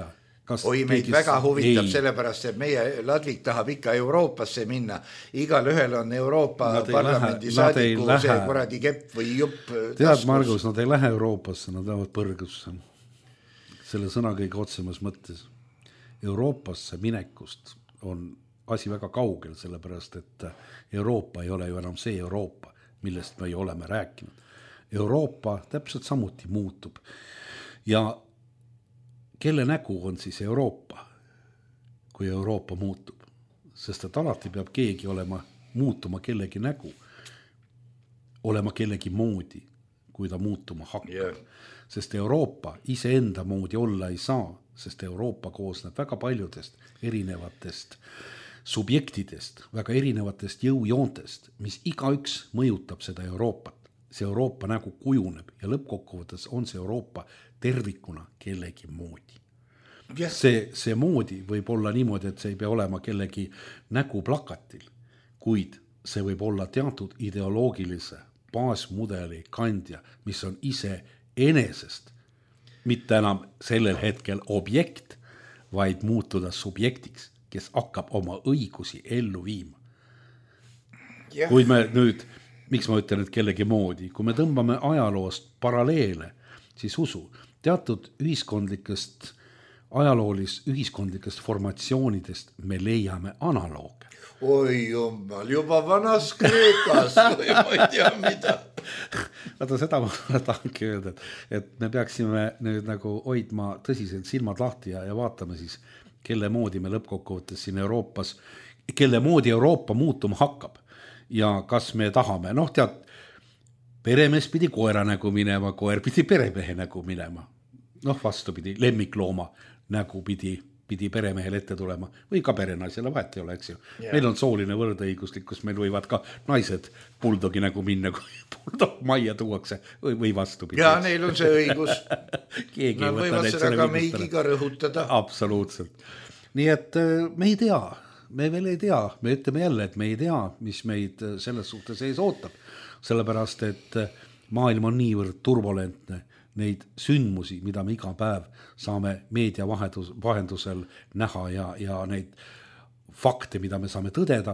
S3: oi, meid väga huvitab sellepärast, et meie Ladvik tahab ikka Euroopasse minna. Igal ühel on Euroopa parlamendi saadiku see kuradi kepp või jupp.
S4: Tead, Margus, nad ei lähe Euroopasse, nad lähevad põrgusse. Selle sõna kõige otsemas mõttes. Euroopasse minekust on asi väga kaugel, sellepärast, et Euroopa ei ole ju enam see Euroopa, millest me ju oleme rääkinud. Euroopa täpselt samuti muutub. Ja kelle nägu on siis Euroopa, kui Euroopa muutub? Sest et alati peab keegi muutuma kellegi nägu, olema kellegi moodi, kui ta muutuma hakkab. Yeah. Sest Euroopa iseenda moodi olla ei saa, sest Euroopa koosneb väga paljudest erinevatest subjektidest, väga erinevatest jõujoontest, mis igaüks mõjutab seda Euroopat. See Euroopa nägu kujuneb ja lõppkokkuvõttes on see Euroopa tervikuna kellegi moodi. Yeah. See moodi võib olla niimoodi, et see ei pea olema kellegi nägu plakatil, kuid see võib olla teatud ideoloogilise baasmudeli kandja, mis on ise enesest, mitte enam sellel hetkel objekt, vaid muutuda subjektiks, kes hakkab oma õigusi ellu viima. Yeah. Kui me nüüd, miks ma ütlen, et kellegi moodi, kui me tõmbame ajaloost paralleele, siis usu, teatud ühiskondlikest formatsioonidest me leiame analooge.
S3: Oi jummal, juba vanas Kreekas või ma ei tea mida.
S4: Vaata, seda ma tahangi öelda, et me peaksime nüüd nagu hoidma tõsiselt silmad lahti ja vaatame siis, kelle moodi me lõppkokkuvõttes siin Euroopas, kelle moodi Euroopa muutuma hakkab. Ja kas me tahame, tead, peremees pidi koera nägu minema, koer pidi peremehe nägu minema. Vastupidi, lemmiklooma nägu pidi peremehel ette tulema või ka perenaisele vahet ei ole, eks ju. Yeah. Meil on sooline võrdõiguslikkus, meil võivad ka naised buldogi nägu minna, kui buldog majja tuuakse või vastupidi.
S3: Ja neil on see õigus. Nad võivad seda ka meigiga rõhutada.
S4: Absoluutselt. Nii et me ei tea. Me veel ei tea, me ütleme jälle, et me ei tea, mis meid selles suhtes ees ootab. Sellepärast, et maailm on niivõrd turbulentne, neid sündmusi, mida me iga päev saame meedia vahendusel näha ja neid fakte, mida me saame tõdeda.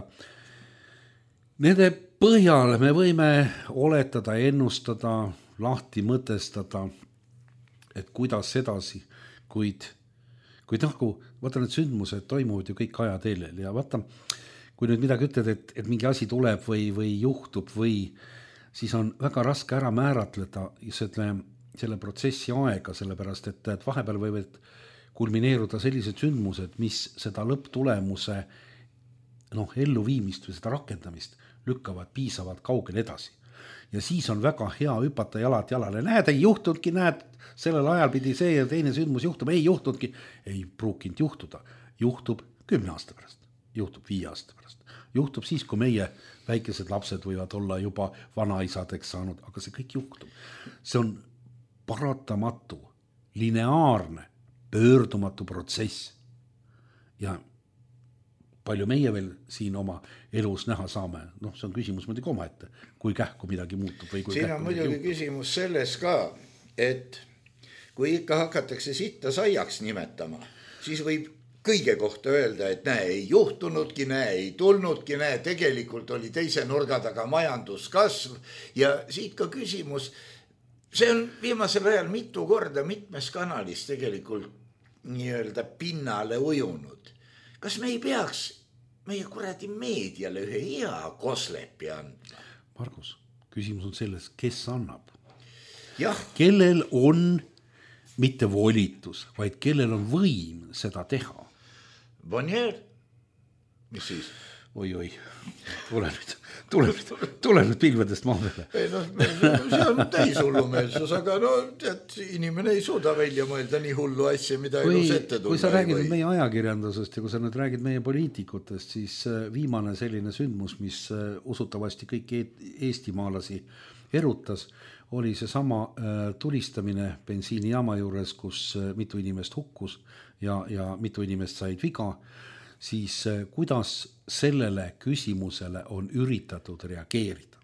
S4: Nende põhjal me võime oletada, ennustada, lahti mõtestada, et kuidas edasi, kuid vaata, need sündmused toimuvad ju kõik ajateelel ja vaata, kui nüüd midagi ütled, et mingi asi tuleb või juhtub siis on väga raske ära määratleda selle protsessi aega, sellepärast, et vahepeal võivad kulmineeruda sellised sündmused, mis seda lõpptulemuse elluviimist või seda rakendamist lükkavad piisavalt kaugel edasi. Ja siis on väga hea hüpata jalad jalale. Näed, ei juhtudki, sellel ajal pidi see ja teine sündmus juhtub, ei juhtudki. Ei pruukinud juhtuda. Juhtub 10 aasta pärast, juhtub 5 aasta pärast. Juhtub siis, kui meie väikesed lapsed võivad olla juba vanaisadeks saanud, aga see kõik juhtub. See on paratamatu, lineaarne, pöördumatu protsess. Ja palju meie veel siin oma elus näha saame. See on küsimus muidugi omaette, kui kähku midagi muutub. Või kui
S3: siin on muidugi küsimus selles ka, et kui ikka hakatakse sitta saiaks nimetama, siis võib kõige kohta öelda, et ei juhtunudki, ei tulnudki, tegelikult oli teise nurga taga majanduskasv ja siit ka küsimus, see on viimasel ajal mitu korda mitmes kanalis tegelikult nii-öelda pinnale ujunud. Kas me ei peaks meie kuradi meediale ühe hea koslepi andma?
S4: Margus, küsimus on selles, kes annab?
S3: Jah.
S4: Kellel on mitte volitus, vaid kellel on võim seda teha?
S3: Bonnier? Mis siis?
S4: Oi, tule nüüd pilvedest maa peale.
S3: See on täis hullumeelsus, aga inimene ei suuda välja mõelda nii hullu asja, mida elus ette tulla.
S4: Kui sa räägid meie ajakirjandusest ja kui sa nüüd räägid meie poliitikutest, siis viimane selline sündmus, mis usutavasti kõik eestimaalasi erutas, oli see sama tulistamine bensiinijaama juures, kus mitu inimest hukkus ja mitu inimest said viga. Siis kuidas sellele küsimusele on üritatud reageerida?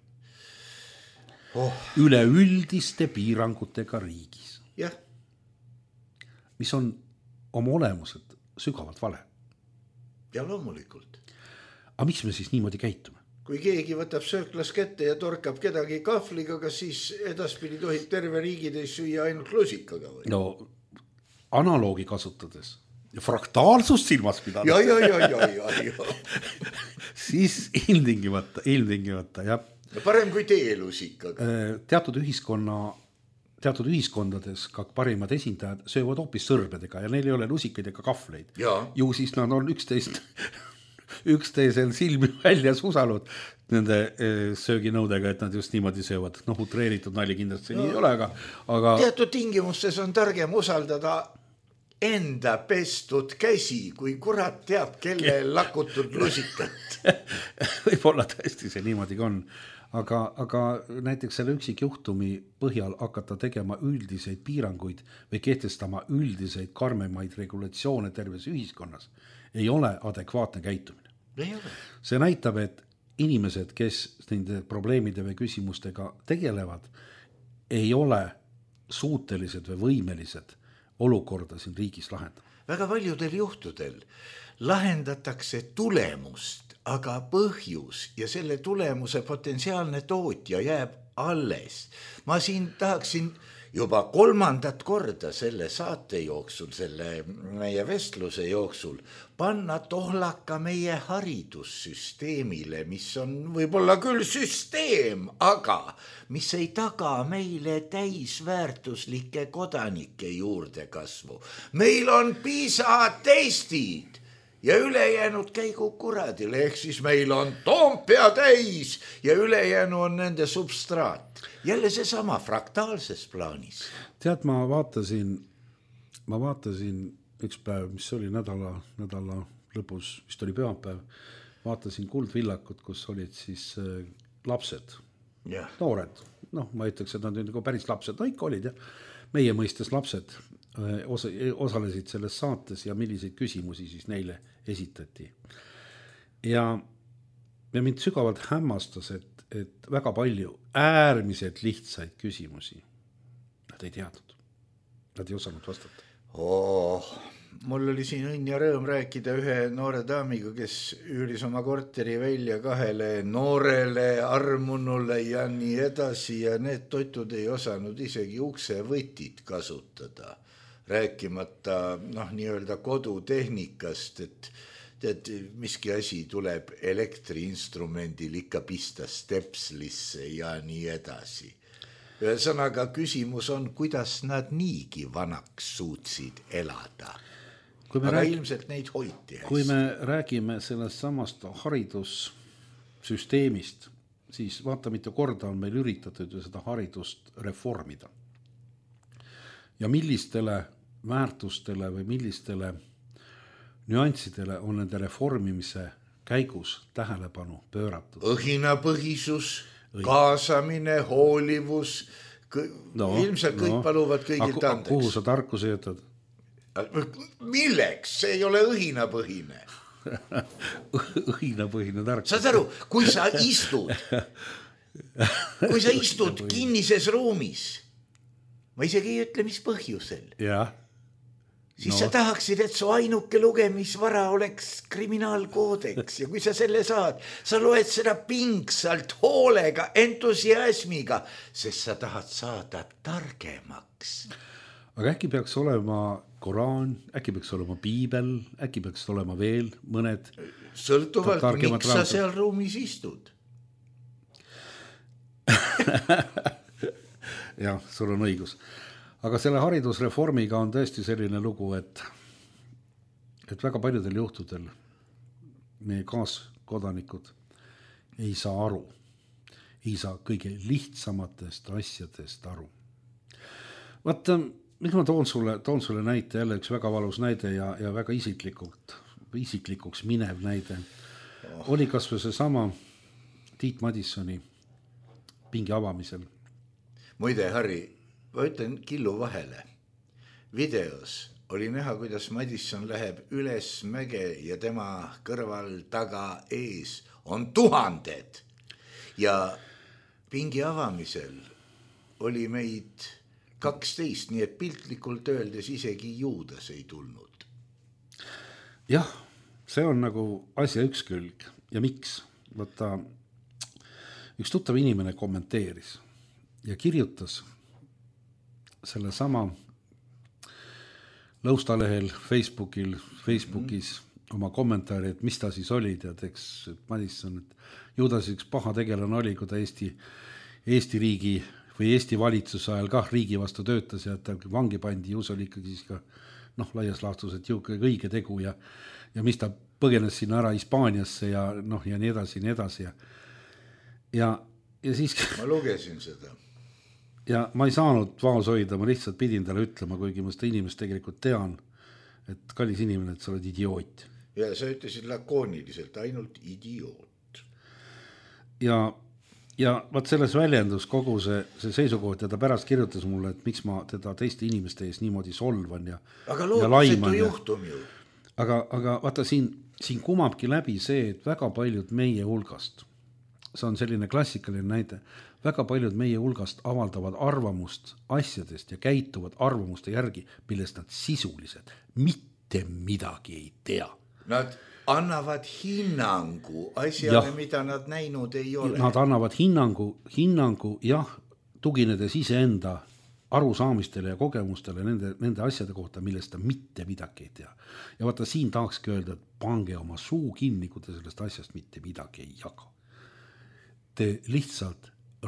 S4: Üleüldiste piirangutega riigis.
S3: Jah.
S4: Mis on oma olemuselt sügavalt vale.
S3: Ja loomulikult.
S4: Aga miks me siis niimoodi käitume?
S3: Kui keegi võtab sööklas kätte ja torkab kedagi kahvliga, kas siis edaspidi tohib terve riigitäis süüa ainult lusikaga või?
S4: No analoogi kasutades ja fraktaalsust silmas pidada.
S3: Ja.
S4: Siis ilmtingimata, jah.
S3: Parem kui teelusikaga.
S4: Teatud ühiskondades ka parimad esindajad söövad hoopis sõrbedega ja neil ei ole lusikaid ega kahvleid. Ju siis nad on üksteisel silmi välja susanud nende sööginõudega, et nad just niimoodi söövad. Utreeritud nali kindlasti nii ei ole, aga... Teatud
S3: tingimustes on targem usaldada enda pestud käsi, kui kurat teab, kelle lakutud lusikat.
S4: Võib-olla tõesti see niimoodi on. Aga näiteks selle üksikjuhtumi põhjal hakata tegema üldiseid piiranguid või kehtestama üldiseid karmemaid regulatsioone terves ühiskonnas ei ole adekvaatne käitumine. See näitab, et inimesed, kes nende probleemide või küsimustega tegelevad, ei ole suutelised või võimelised olukorda siin riigis lahendama. Väga
S3: paljudel juhtudel lahendatakse tulemust, aga põhjus ja selle tulemuse potentsiaalne tootja jääb alles. Ma siin tahaksin juba 3. korda selle saate jooksul, selle meie vestluse jooksul panna tohlaka meie haridussüsteemile, mis on võib-olla küll süsteem, aga mis ei taga meile täisväärtuslike kodanike juurde kasvu. Meil on PISA testid ja ülejäänud käigu kuradile, ehk siis meil on Toompea täis ja ülejäänu on nende substraat. Jälle see sama fraktaalses plaanis.
S4: Tead, ma vaatasin üks päev, mis oli nädala lõpus, vist oli pühapäev, vaatasin Kuldvillakut, kus olid siis lapsed, noored. Ma ütleks, et nad olid päris lapsed, ikka olid ja meie mõistes lapsed osalesid selles saates ja milliseid küsimusi siis neile esitati. Ja mind sügavalt hämmastas, et väga palju äärmiselt lihtsaid küsimusi nad ei teadnud. Nad ei osanud vastata.
S3: Mul oli siin õnn ja rõõm rääkida ühe noore daamiga, kes üüris oma korteri välja 2 noorele armunule ja nii edasi ja need totud ei osanud isegi uksevõtit kasutada. Rääkimata nii-öelda kodutehnikast, et tead, miski asi tuleb elektriinstrumendil ikka pista stepslisse ja nii edasi. Ühesõnaga küsimus on, kuidas nad niigi vanaks suutsid elada. Aga ilmselt neid hoiti hästi.
S4: Kui me räägime sellest samast haridussüsteemist, siis vaata, mitu korda on meil üritatud seda haridust reformida. Ja millistele väärtustele või millistele nüanssidele on nende reformimise käigus tähelepanu pööratud.
S3: Õhinapõhisus, kaasamine, hoolivus, ilmselt kõik paluvad kõigilt andeks.
S4: Kuhu sa tarkuse jätad?
S3: Milleks? See ei ole õhinapõhine.
S4: Õhinapõhine tarkus.
S3: Saad aru, kui sa istud kinnises ruumis, ma isegi ei ütle, mis põhjusel. Siis sa tahaksid, et su ainuke lugemisvara oleks kriminaalkoodeks ja kui sa selle saad, sa loed seda pingsalt, hoolega, entusiasmiga, sest sa tahad saada targemaks.
S4: Aga äkki peaks olema Koraan, äkki peaks olema Piibel, äkki peaks olema veel mõned
S3: sõltuvalt, miks sa seal ruumis istud.
S4: Jah, sul on õigus. Aga selle haridusreformiga on tõesti selline lugu, et väga paljudel juhtudel meie kaaskodanikud ei saa aru, ei saa kõige lihtsamatest asjadest aru. Vaata, miks ma toon sulle näite, jälle üks väga valus näide ja väga isiklikuks minev näide. Oli kas või see sama Tiit Madissoni pingi avamisel.
S3: Muide, Harri, ma ütlen killu vahele. Videos oli näha, kuidas Madisson läheb üles mäge ja tema kõrval taga ees on 1000. Ja pingi avamisel oli meid 12, nii et piltlikult öeldes isegi Juudas ei tulnud.
S4: Jah, see on nagu asja üks külg ja miks? Võtta, üks tuttav inimene kommenteeris ja kirjutas selle sama Lõustalehel Facebookis oma kommentaari, et mis ta siis oli, tead, eks Madisson, et Juudas üks paha tegelane oli, kui ta Eesti riigi või Eesti valitsuse ajal kah riigi vastu töötas ja ta vangi pandi, ju see oli ikkagi siis ka laias laastus, et õige tegu ja mis ta põgenes sinna ära Hispaaniasse ja ja nii edasi ja siis
S3: ma lugesin seda
S4: ja ma ei saanud vaos hoida, ma lihtsalt pidin talle ütlema, kuigi ma seda inimest tegelikult tean, et kallis inimene, et sa oled idioot.
S3: Ja sa ütlesid lakooniliselt, ainult idioot.
S4: Ja vaat selles väljendus kogu see seisukoht ja ta pärast kirjutas mulle, et miks ma teda teiste inimeste ees niimoodi solvan ja laiman.
S3: Juhtum ju.
S4: Aga vaata siin kumabki läbi see, et väga paljud meie hulgast, see on selline klassikaline näide, väga paljud meie hulgast avaldavad arvamust asjadest ja käituvad arvamuste järgi, millest nad sisuliselt mitte midagi ei tea.
S3: Nad annavad hinnangu asjale, mida nad näinud ei ole.
S4: Nad annavad hinnangu jah, tuginedes iseenda arusaamistele ja kogemustele nende asjade kohta, millest ta mitte midagi ei tea. Ja vaata, siin tahakski öelda, et pange oma suu kinni, kui te sellest asjast mitte midagi ei jaga. Te lihtsalt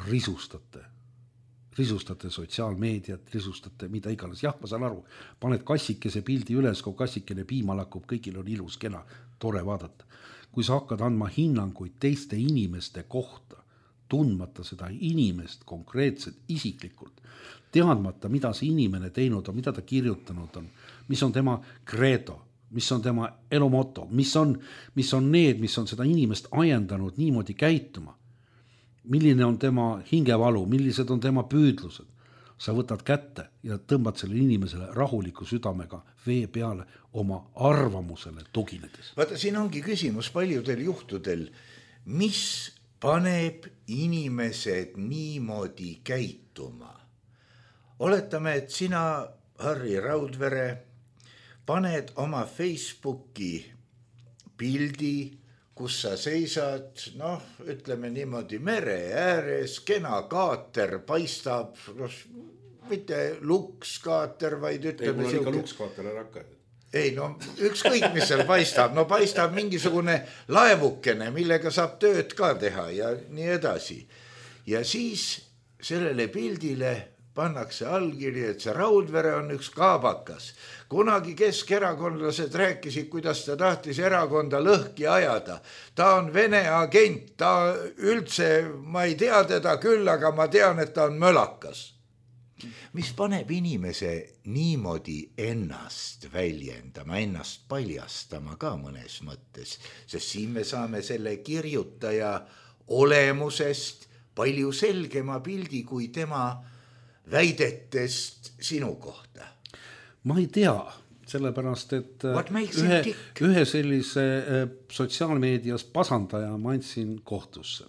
S4: risustate sotsiaalmeediat, risustate mida iganes. Jah, ma saan aru, paned kassikese pildi üles, kui kassikene piima lakub, kõigil on ilus, kena, tore vaadata. Kui sa hakkad andma hinnanguid teiste inimeste kohta, tundmata seda inimest konkreetselt, isiklikult, teadmata, mida see inimene teinud on, mida ta kirjutanud on, mis on tema credo, mis on tema elumoto, mis on need, mis on seda inimest ajendanud niimoodi käituma, milline on tema hingevalu, millised on tema püüdlused. Sa võtad kätte ja tõmbad selle inimesele rahuliku südamega vee peale oma arvamusele tuginedes.
S3: Vaata, siin ongi küsimus paljudel juhtudel, mis paneb inimesed niimoodi käituma. Oletame, et sina, Harri Raudvere, paned oma Facebooki pildi, kus sa seisad, ütleme niimoodi mere ääres, kena kaater paistab, mitte lukskaater, vaid ütleme...
S4: Ei, mul on ikka lukskaater ära hakka.
S3: Ei, ükskõik, mis seal paistab. Paistab mingisugune laevukene, millega saab tööd ka teha ja nii edasi. Ja siis sellele pildile pannakse allkiri, et see Raudvere on üks kaabakas. Kunagi keskerakondlased rääkisid, kuidas ta tahtis erakonda lõhki ajada. Ta on Vene agent, ta üldse, ma ei tea teda küll, aga ma tean, et ta on mölakas. Mis paneb inimese niimoodi ennast väljendama, ennast paljastama ka mõnes mõttes, sest siin me saame selle kirjutaja olemusest palju selgema pildi kui tema väidetest sinu kohta.
S4: Ma ei tea, sellepärast, et ühe sellise sotsiaalmeedias pasandaja ma andsin kohtusse,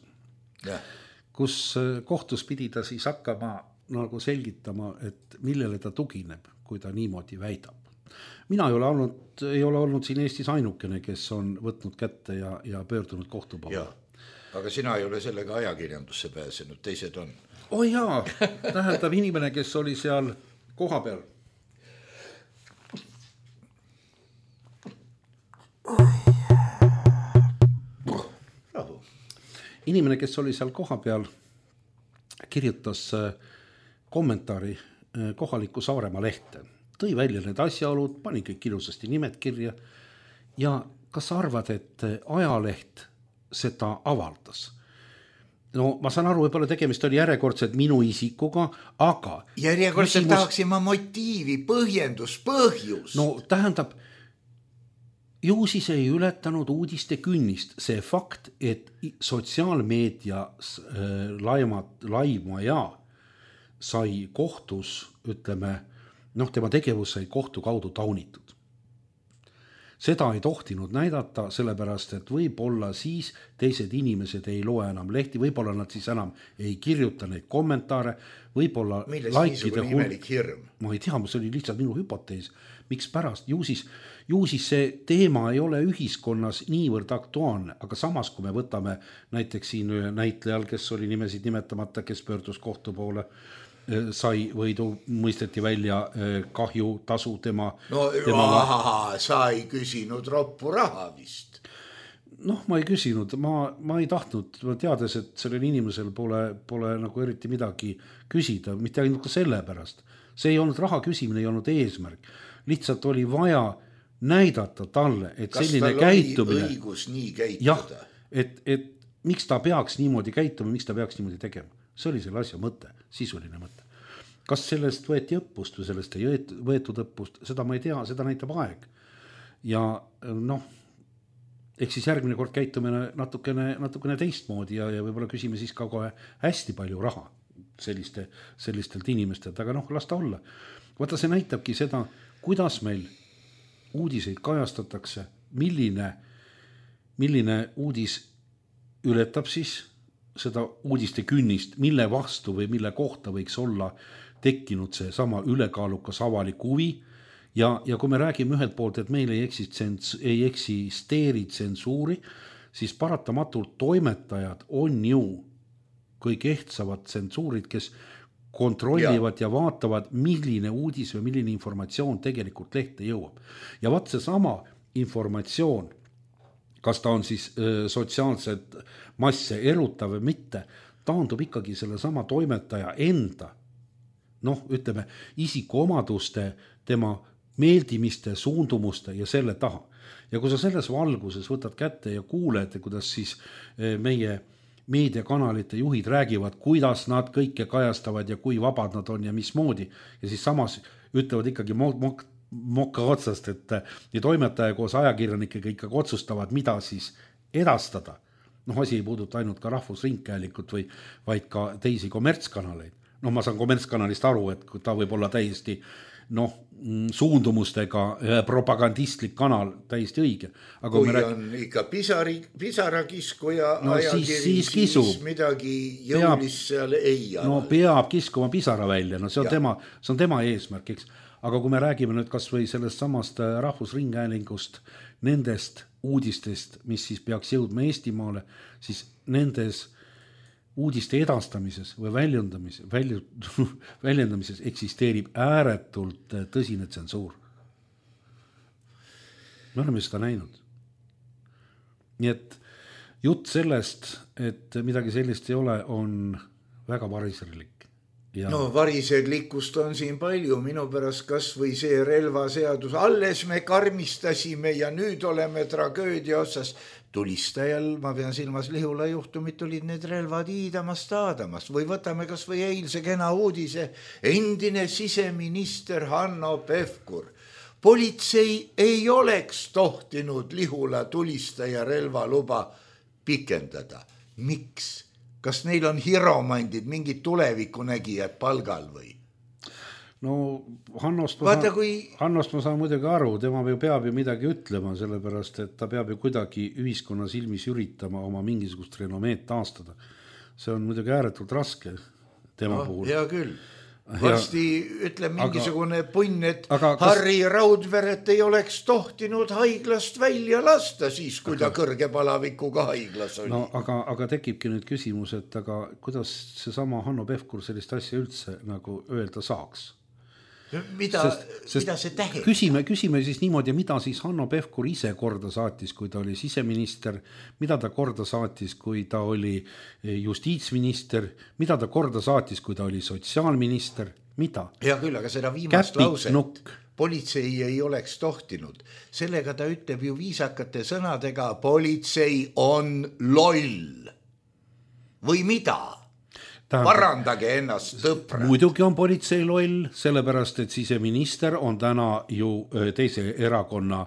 S4: kus kohtus pidi ta siis hakkama nagu selgitama, et millele ta tugineb, kui ta niimoodi väidab. Mina ei ole olnud siin Eestis ainukene, kes on võtnud kätte ja pöördunud kohtu poole.
S3: Aga sina ei ole sellega ajakirjandusse pääsenud, teised on.
S4: Jaa, tähendab inimene, kes oli seal koha peal. Inimene, kes oli seal koha peal, kirjutas kommentaari kohaliku Saaremaa lehte. Tõi välja need asjaolud, pani kõik ilusasti nimed kirja ja kas sa arvad, et ajaleht seda avaldas? No ma saan aru, võib-olla tegemist oli järjekordselt minu isikuga, aga...
S3: Järjekordselt tahaksin ma motiivi, põhjus.
S4: No tähendab, ju siis ei ületanud uudiste künnist see fakt, et sotsiaalmeedias laimaja sai kohtus, ütleme, tema tegevus sai kohtu kaudu taunitud. seda ei tohtinud näidata, sellepärast et võib-olla siis teised inimesed ei loe enam lehti, võib-olla nad siis enam ei kirjuta neid kommentaare, võib-olla
S3: milles niisugune imelik hirm?
S4: Ma ei tea, see oli lihtsalt minu hüpotees, miks pärast, ju siis see teema ei ole ühiskonnas niivõrd aktuaalne, aga samas kui me võtame näiteks siin ühe näitlejal, kes oli nimesid nimetamata, kes pöördus kohtu poole, sai võidu, mõisteti välja kahju tasu tema.
S3: Sa ei küsinud roppu raha vist.
S4: Noh, ma ei küsinud, ma ei tahtnud, teades, et sellel inimesel pole nagu eriti midagi küsida, mitte ainult ka selle pärast. See ei olnud raha küsimine, ei olnud eesmärk. Lihtsalt oli vaja näidata talle, et kas selline käitumine.
S3: Kas tal oli õigus nii käituda?
S4: Jah, et miks ta peaks niimoodi käituma, miks ta peaks niimoodi tegema. See oli selle asja mõte, sisuline mõte. Kas sellest võeti õppust või sellest ei võetud õppust, seda ma ei tea, seda näitab aeg. Ja ehk siis järgmine kord käitumine natukene teistmoodi ja võib-olla küsime siis ka kohe hästi palju raha sellistelt inimestelt, aga las ta olla. Vaata, see näitabki seda, kuidas meil uudiseid kajastatakse, milline uudis ületab siis seda uudiste künnist, mille vastu või mille kohta võiks olla tekkinud see sama ülekaalukas avalik huvi ja kui me räägime ühelt poolt, et meil ei eksisteeri tsensuuri, siis paratamatult toimetajad on ju kõik ehtsavad tsensuurid, kes kontrollivad ja vaatavad, milline uudis või milline informatsioon tegelikult lehte jõuab. Ja vaat see sama informatsioon, kas ta on siis sotsiaalsed masse erutav või mitte, taandub ikkagi selle sama toimetaja enda, ütleme, isikuomaduste, tema meeldimiste, suundumuste ja selle taha. Ja kui sa selles valguses võtad kätte ja kuuled, kuidas siis meie meediakanalite juhid räägivad, kuidas nad kõike kajastavad ja kui vabad nad on ja mismoodi, ja siis samas ütlevad ikkagi mokka otsast, et nii toimetaja koos ajakirjanikega ikkagi otsustavad, mida siis edastada. Asi ei puuduta ainult ka rahvusringhäälingut vaid ka teisi kommertskanaleid. Ma saan kommertskanalist aru, et ta võib olla täiesti suundumustega propagandistlik kanal, täiesti õige. Aga
S3: kui on ikka pisarakiskuja ajakiri, siis midagi jõulist seal ei ole.
S4: Peab kiskuma pisara välja, see on tema eesmärk, eks. Aga kui me räägime nüüd kas või sellest samast rahvusringhäälingust, nendest uudistest, mis siis peaks jõudma Eestimaale, siis nendes uudiste edastamises või väljendamises eksisteerib ääretult tõsine tsensuur. Me oleme seda näinud. Nii et jutt sellest, et midagi sellist ei ole, on väga variserlik.
S3: Variserlikkust on siin palju, minu pärast kas või see relvaseadus, alles me karmistasime ja nüüd oleme tragöödia otsas. Tulistajal, ma pean silmas Lihula juhtumit, olid need relvad iidamast aadamast või võtame kas või eilse kena uudise, endine siseminister Hanno Pevkur. Politsei ei oleks tohtinud Lihula tulistaja relvaluba pikendada. Miks? Kas neil on hiromandid, mingid tulevikunägijad palgal või?
S4: Hannost ma saan muidugi aru, tema peab ju midagi ütlema, sellepärast, et ta peab ju kuidagi ühiskonna silmis üritama oma mingisugust renomeed taastada. See on muidugi ääretult raske tema puhul.
S3: Hea küll. Varsti ütleb mingisugune punn, et Harri Raudveret ei oleks tohtinud haiglast välja lasta siis, kui ta kõrge palavikuga haiglas oli.
S4: Aga tekibki nüüd küsimus, et kuidas see sama Hanno Pevkur sellist asja üldse nagu öelda saaks?
S3: Mida see tähendab?
S4: Küsime siis niimoodi, mida siis Hanno Pevkur ise korda saatis, kui ta oli siseminister, mida ta korda saatis, kui ta oli justiitsminister, mida ta korda saatis, kui ta oli sotsiaalminister, mida?
S3: Hea küll, aga seda viimast lauset politsei ei oleks tohtinud. Sellega ta ütleb ju viisakate sõnadega, politsei on loll. Või mida? Parandage ennast, sõpra.
S4: Muidugi on politsei loll, sellepärast, et siseminister on täna ju teise erakonna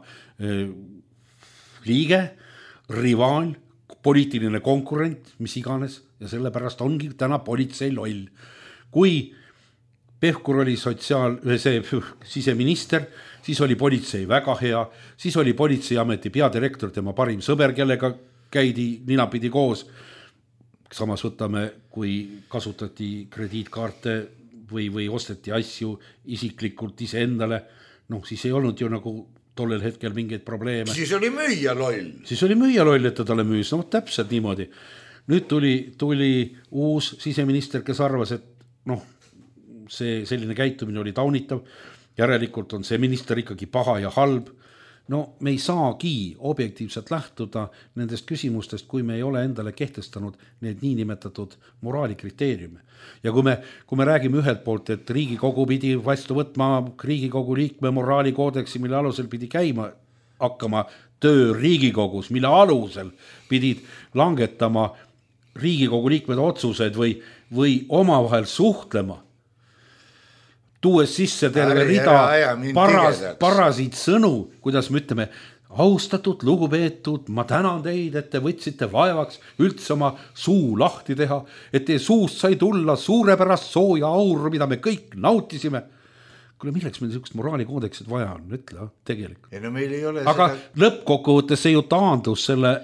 S4: liige, rivaal, poliitiline konkurent, mis iganes, ja sellepärast ongi täna politsei loll. Kui Pevkur oli siseminister, siis oli politsei väga hea, siis oli politseiameti peadirektor, tema parim sõber, kellega käidi ninapidi koos. Samas võtame, kui kasutati krediitkaarte või osteti asju isiklikult iseendale, siis ei olnud ju nagu tollel hetkel mingeid probleeme.
S3: Siis oli müüja loll.
S4: Et ta talle müüs, täpselt niimoodi. Nüüd tuli uus siseminister, kes arvas, et see selline käitumine oli taunitav, järelikult on see minister ikkagi paha ja halb. Me ei saagi objektiivselt lähtuda nendest küsimustest, kui me ei ole endale kehtestanud need niinimetatud moraalikriteeriume. Ja kui me räägime ühelt poolt, et Riigikogu pidi vastu võtma Riigikogu liikme moraalikoodeksi, mille alusel pidi käima hakkama töö Riigikogus, mille alusel pidid langetama Riigikogu liikmed otsused või omavahel suhtlema, tuues sisse terve rida parasiit sõnu, kuidas me ütleme, austatud, lugupeetud, ma tänan teid, et te võtsite vaevaks üldse oma suu lahti teha, et teie suust sai tulla suurepärast sooja auru, mida me kõik nautisime. Kuule, milleks meil niisugust moraalikoodeksit vaja on, ütle, tegelikult.
S3: Meil ei ole
S4: aga lõppkokkuvõttes see ju taandus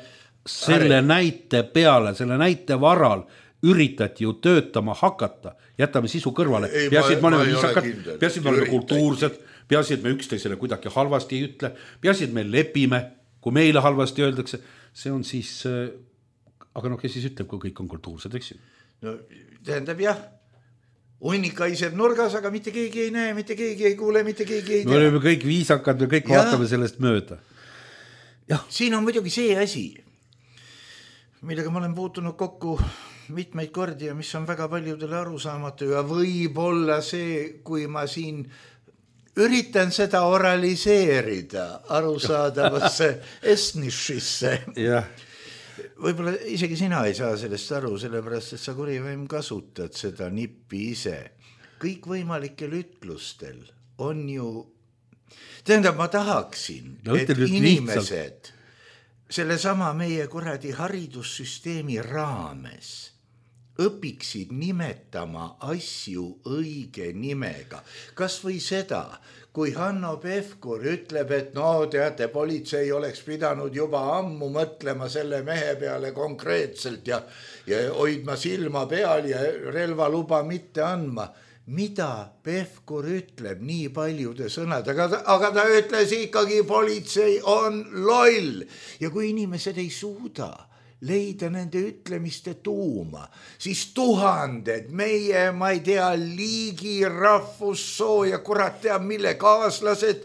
S4: selle näite peale, selle näite varal üritati ju töötama hakata. Jätame sisu kõrvale. Peaasi, et me oleme viisakad, peaasi, et me oleme kultuursed, peaasi, et me üksteisele kuidagi halvasti ei ütle, peaasi, et me lepime, kui meile halvasti öeldakse. See on siis, aga kes siis ütleb, kui kõik on kultuursed, eks ju?
S3: Tähendab jah, hunnika iseb nurgas, aga mitte keegi ei näe, mitte keegi ei kuule, mitte keegi ei tea.
S4: Me oleme kõik viisakad, me kõik vaatame sellest mööda.
S3: Siin on muidugi see asi, millega ma olen puutunud kokku mitmeid kordi ja mis on väga paljudele arusaamatu ja võib-olla see, kui ma siin üritan seda oraliseerida arusaadavasse esnishisse. Võib-olla isegi sina ei saa sellest aru, sellepärast, et sa kurivaim kasutad seda nippi ise. Kõik võimalikel ütlustel on ju, tähendab, ma tahaksin, et inimesed selle sama meie kuradi haridussüsteemi raames õpiksid nimetama asju õige nimega. Kas või seda, kui Hanno Pevkur ütleb, et teate, politsei oleks pidanud juba ammu mõtlema selle mehe peale konkreetselt ja hoidma silma peal ja relvaluba mitte andma. Mida Pevkur ütleb nii paljude sõnadega, aga ta ütles ikkagi, politsei on loll. Ja kui inimesed ei suuda leida nende ütlemiste tuuma, siis tuhanded meie, ma ei tea, liigi, rahvussoo ja kurat teab mille kaaslased,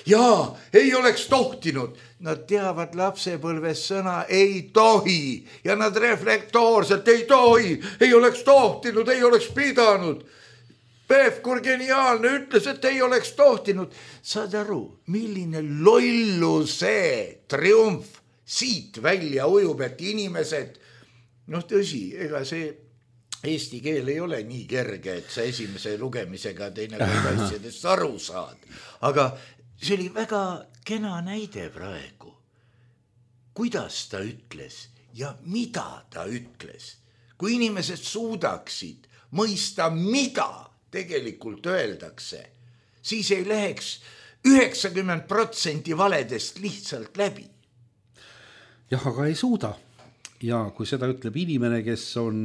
S3: ei oleks tohtinud. Nad teavad lapsepõlves sõna ei tohi ja nad reflektoorselt ei tohi, ei oleks tohtinud, ei oleks pidanud. Pevkur geniaalne ütles, et ei oleks tohtinud. Saad aru, milline lolluse triumf siit välja ujub, et inimesed, tõsi, ega see eesti keel ei ole nii kerge, et sa esimese lugemisega teinekord asjadest aru saad. Aga see oli väga kena näide praegu. Kuidas ta ütles ja mida ta ütles. Kui inimesed suudaksid mõista, mida tegelikult öeldakse, siis ei läheks 90% valedest lihtsalt läbi.
S4: Jah, aga ei suuda. Ja kui seda ütleb inimene, kes on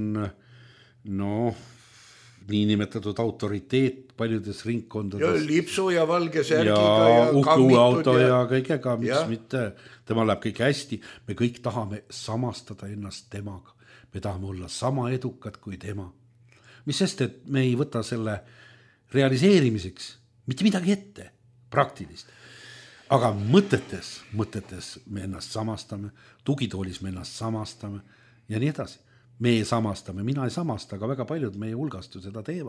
S4: niinimetatud autoriteet paljudes ringkondades.
S3: Ja lipsu ja valge särgiga ja
S4: uhkuauto ja kõigega, mis mitte. Tema läheb kõik hästi. Me kõik tahame samastada ennast temaga. Me tahame olla sama edukad kui tema. Mis sest, et me ei võta selle realiseerimiseks mitte midagi ette, praktilist. Aga mõtetes me ennast samastame, tugitoolis me ennast samastame ja nii edasi. Me samastame, mina ei samasta, aga väga paljud meie hulgast ju seda teevad.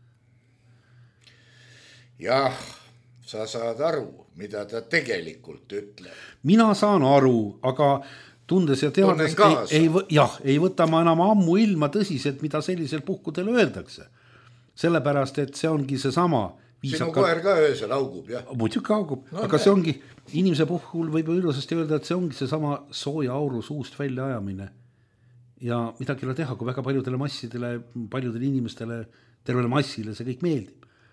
S3: Jah, sa saad aru, mida ta tegelikult ütleb.
S4: Mina saan aru, aga tundes ja teades ei võta ma enam ammu ilma tõsiselt, mida sellisel puhkudel öeldakse. Sellepärast, et see ongi see sama
S3: sinu koer ka öösel augub, jah?
S4: Muidugi augub, aga see ongi, inimese puhul võib ilusasti öelda, et see ongi see sama sooja auru suust välja ajamine. Ja midagi ei ole teha, kui väga paljudele massidele, paljudele inimestele, tervele massile see kõik meeldib.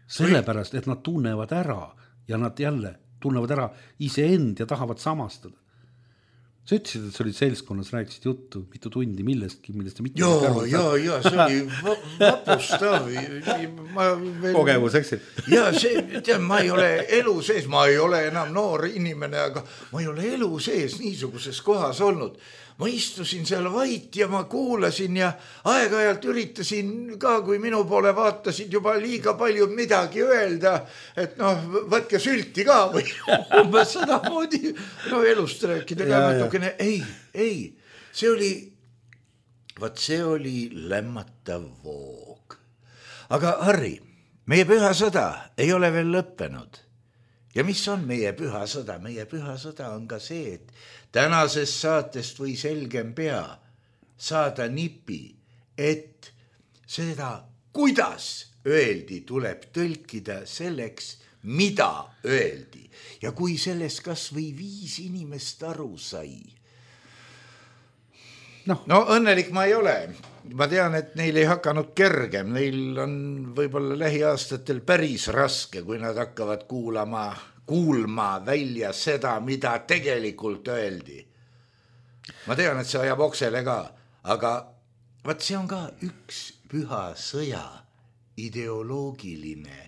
S4: sellepärast, et nad tunnevad ära ja nad jälle tunnevad ära iseend ja tahavad samastada. Sa ütlesid, et sa olid seltskonnas, rääkisid juttu mitu tundi millestki, millest sa mitte
S3: ja see oli vapustav
S4: kogemus, eks?
S3: Ja see, tead, ma ei ole elu sees, ma ei ole enam noor inimene, aga ma ei ole elu sees niisuguses kohas olnud. Ma istusin seal vait ja ma kuulasin ja aeg-ajalt üritasin ka, kui minu poole vaatasid juba liiga palju midagi öelda, et võtke sülti ka või umbes seda moodi elust rääkida ka natukene. Ei, see oli lämmatav voog. Aga Harri, meie püha sõda ei ole veel lõppenud. Ja mis on meie püha sõda? Meie püha sõda on ka see, et tänasest saatest või selgem pea saada nipi, et seda, kuidas öeldi, tuleb tõlkida selleks, mida öeldi. Ja kui sellest kas või 5 inimest aru sai. No õnnelik ma ei ole. Ma tean, et neil ei hakanud kergem. Neil on võib-olla lähiaastatel päris raske, kui nad hakkavad kuulma välja seda, mida tegelikult öeldi. Ma tean, et see ajab oksele ka, aga vaat see on ka üks püha sõja ideoloogiline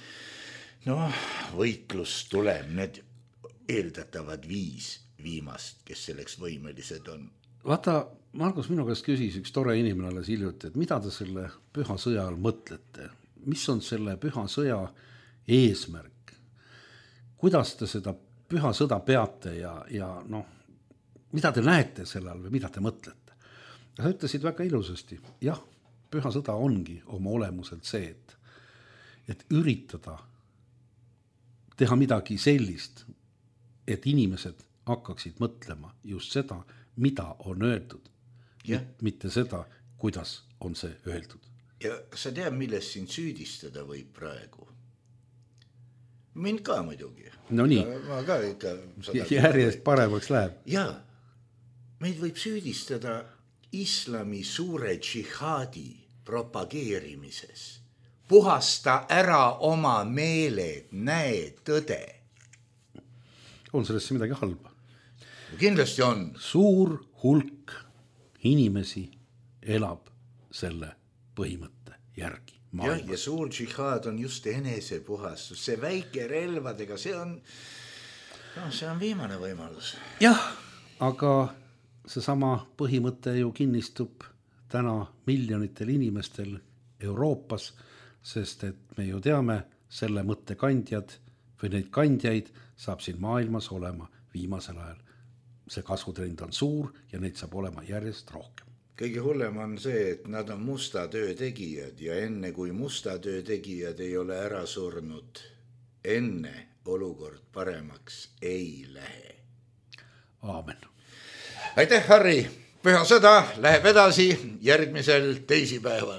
S3: võitlus tuleb. Need eeldatavad 5 viimast, kes selleks võimelised on.
S4: Vaata, Margus minu käest küsis üks tore inimene alles hiljuti, et mida te selle püha sõja all mõtlete? Mis on selle püha sõja eesmärk? Kuidas te seda püha sõda peate ja mida te näete selle all või mida te mõtlete? Ja sa ütlesid väga ilusasti, jah, püha sõda ongi oma olemuselt see, et üritada teha midagi sellist, et inimesed hakkaksid mõtlema just seda, mida on öeldud, mitte seda, kuidas on see öeldud.
S3: Ja sa tead, millest siin süüdistada võib praegu? Mind ka muidugi.
S4: No nii,
S3: ma ka ikka
S4: järjest paremaks läheb.
S3: Ja, meid võib süüdistada islami suure džihaadi propageerimises. Puhasta ära oma meeled, näe tõde.
S4: On sellest midagi halba?
S3: Kindlasti on.
S4: Suur hulk inimesi elab selle põhimõtte järgi.
S3: Ja suur džihaad on just enesepuhastus. See väike relvadega, see on viimane võimalus.
S4: Jah, aga seesama põhimõte ju kinnistub täna miljonitel inimestel Euroopas, sest et me ju teame, selle mõtte kandjad või neid kandjaid saab siin maailmas olema viimasel ajal. See kasvutrend on suur ja neid saab olema järjest rohkem.
S3: Kõige hullem on see, et nad on musta töö tegijad ja enne kui musta töö tegijad ei ole ära surnud, enne olukord paremaks ei lähe.
S4: Aamen.
S3: Aitäh, Harri! Püha sõda läheb edasi järgmisel teisipäeval.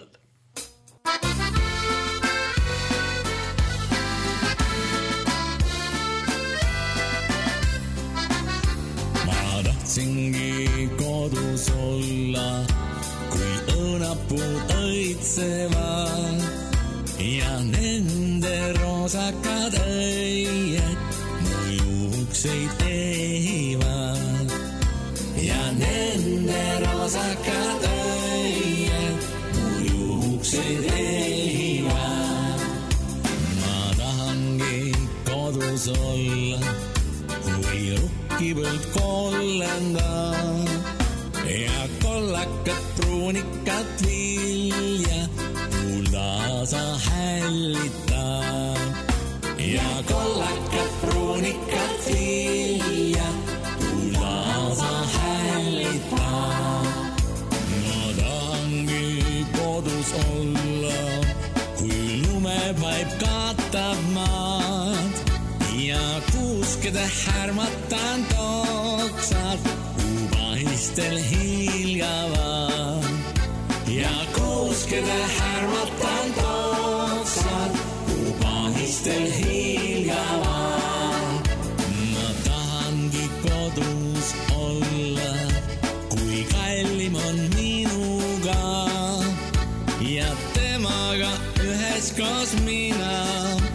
S5: Tahtsingi kodus olla, kui õunapuud õitsevad ja nende roosakad õied mu juukseid eivad. Ja nende roosakad õied mu juukseid eivad. Ma tahangi kodus olla, kui rukkipõld kollenda ja kollakat pruunikat vilja puuldaasa hällita. Ja kollakat pruunikat vilja puuldaasa hällita. Ma tahangi kodus olla, kui lumepaip katab maad ja kuuskede härmatan toksad ubahistel hiljavad. Ja kuuskede härmatan toksad ubahistel hiljavad. Ma tahangi kodus olla, kui kallim on minuga ja temaga üheskoos mina.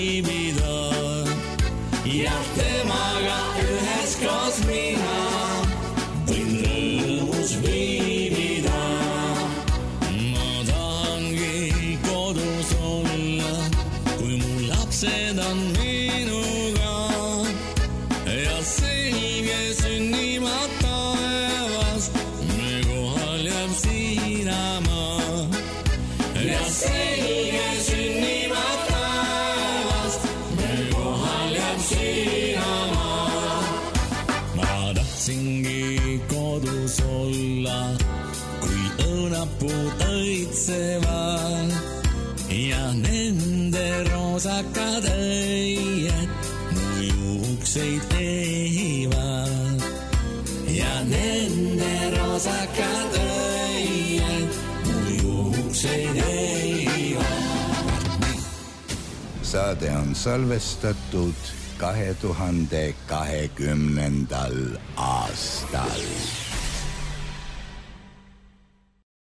S5: viibida ja temaga üheskoos mina võin rõõmus viibida. Ma tahangi kodus olla, kui mu lapsed on minuga ja selge sünnima taevas me kohal jääb Siinamaa ja selge sünnima taevas me kohal jääb Siinamaa. Ma tahtsingi kodus olla, kui õunapuud õitsevad ja nende roosakad õied mu juukseid ehivad ja nende roosakad õied mu juukseid ehivad.
S6: Saade on salvestatud 2020. aastal.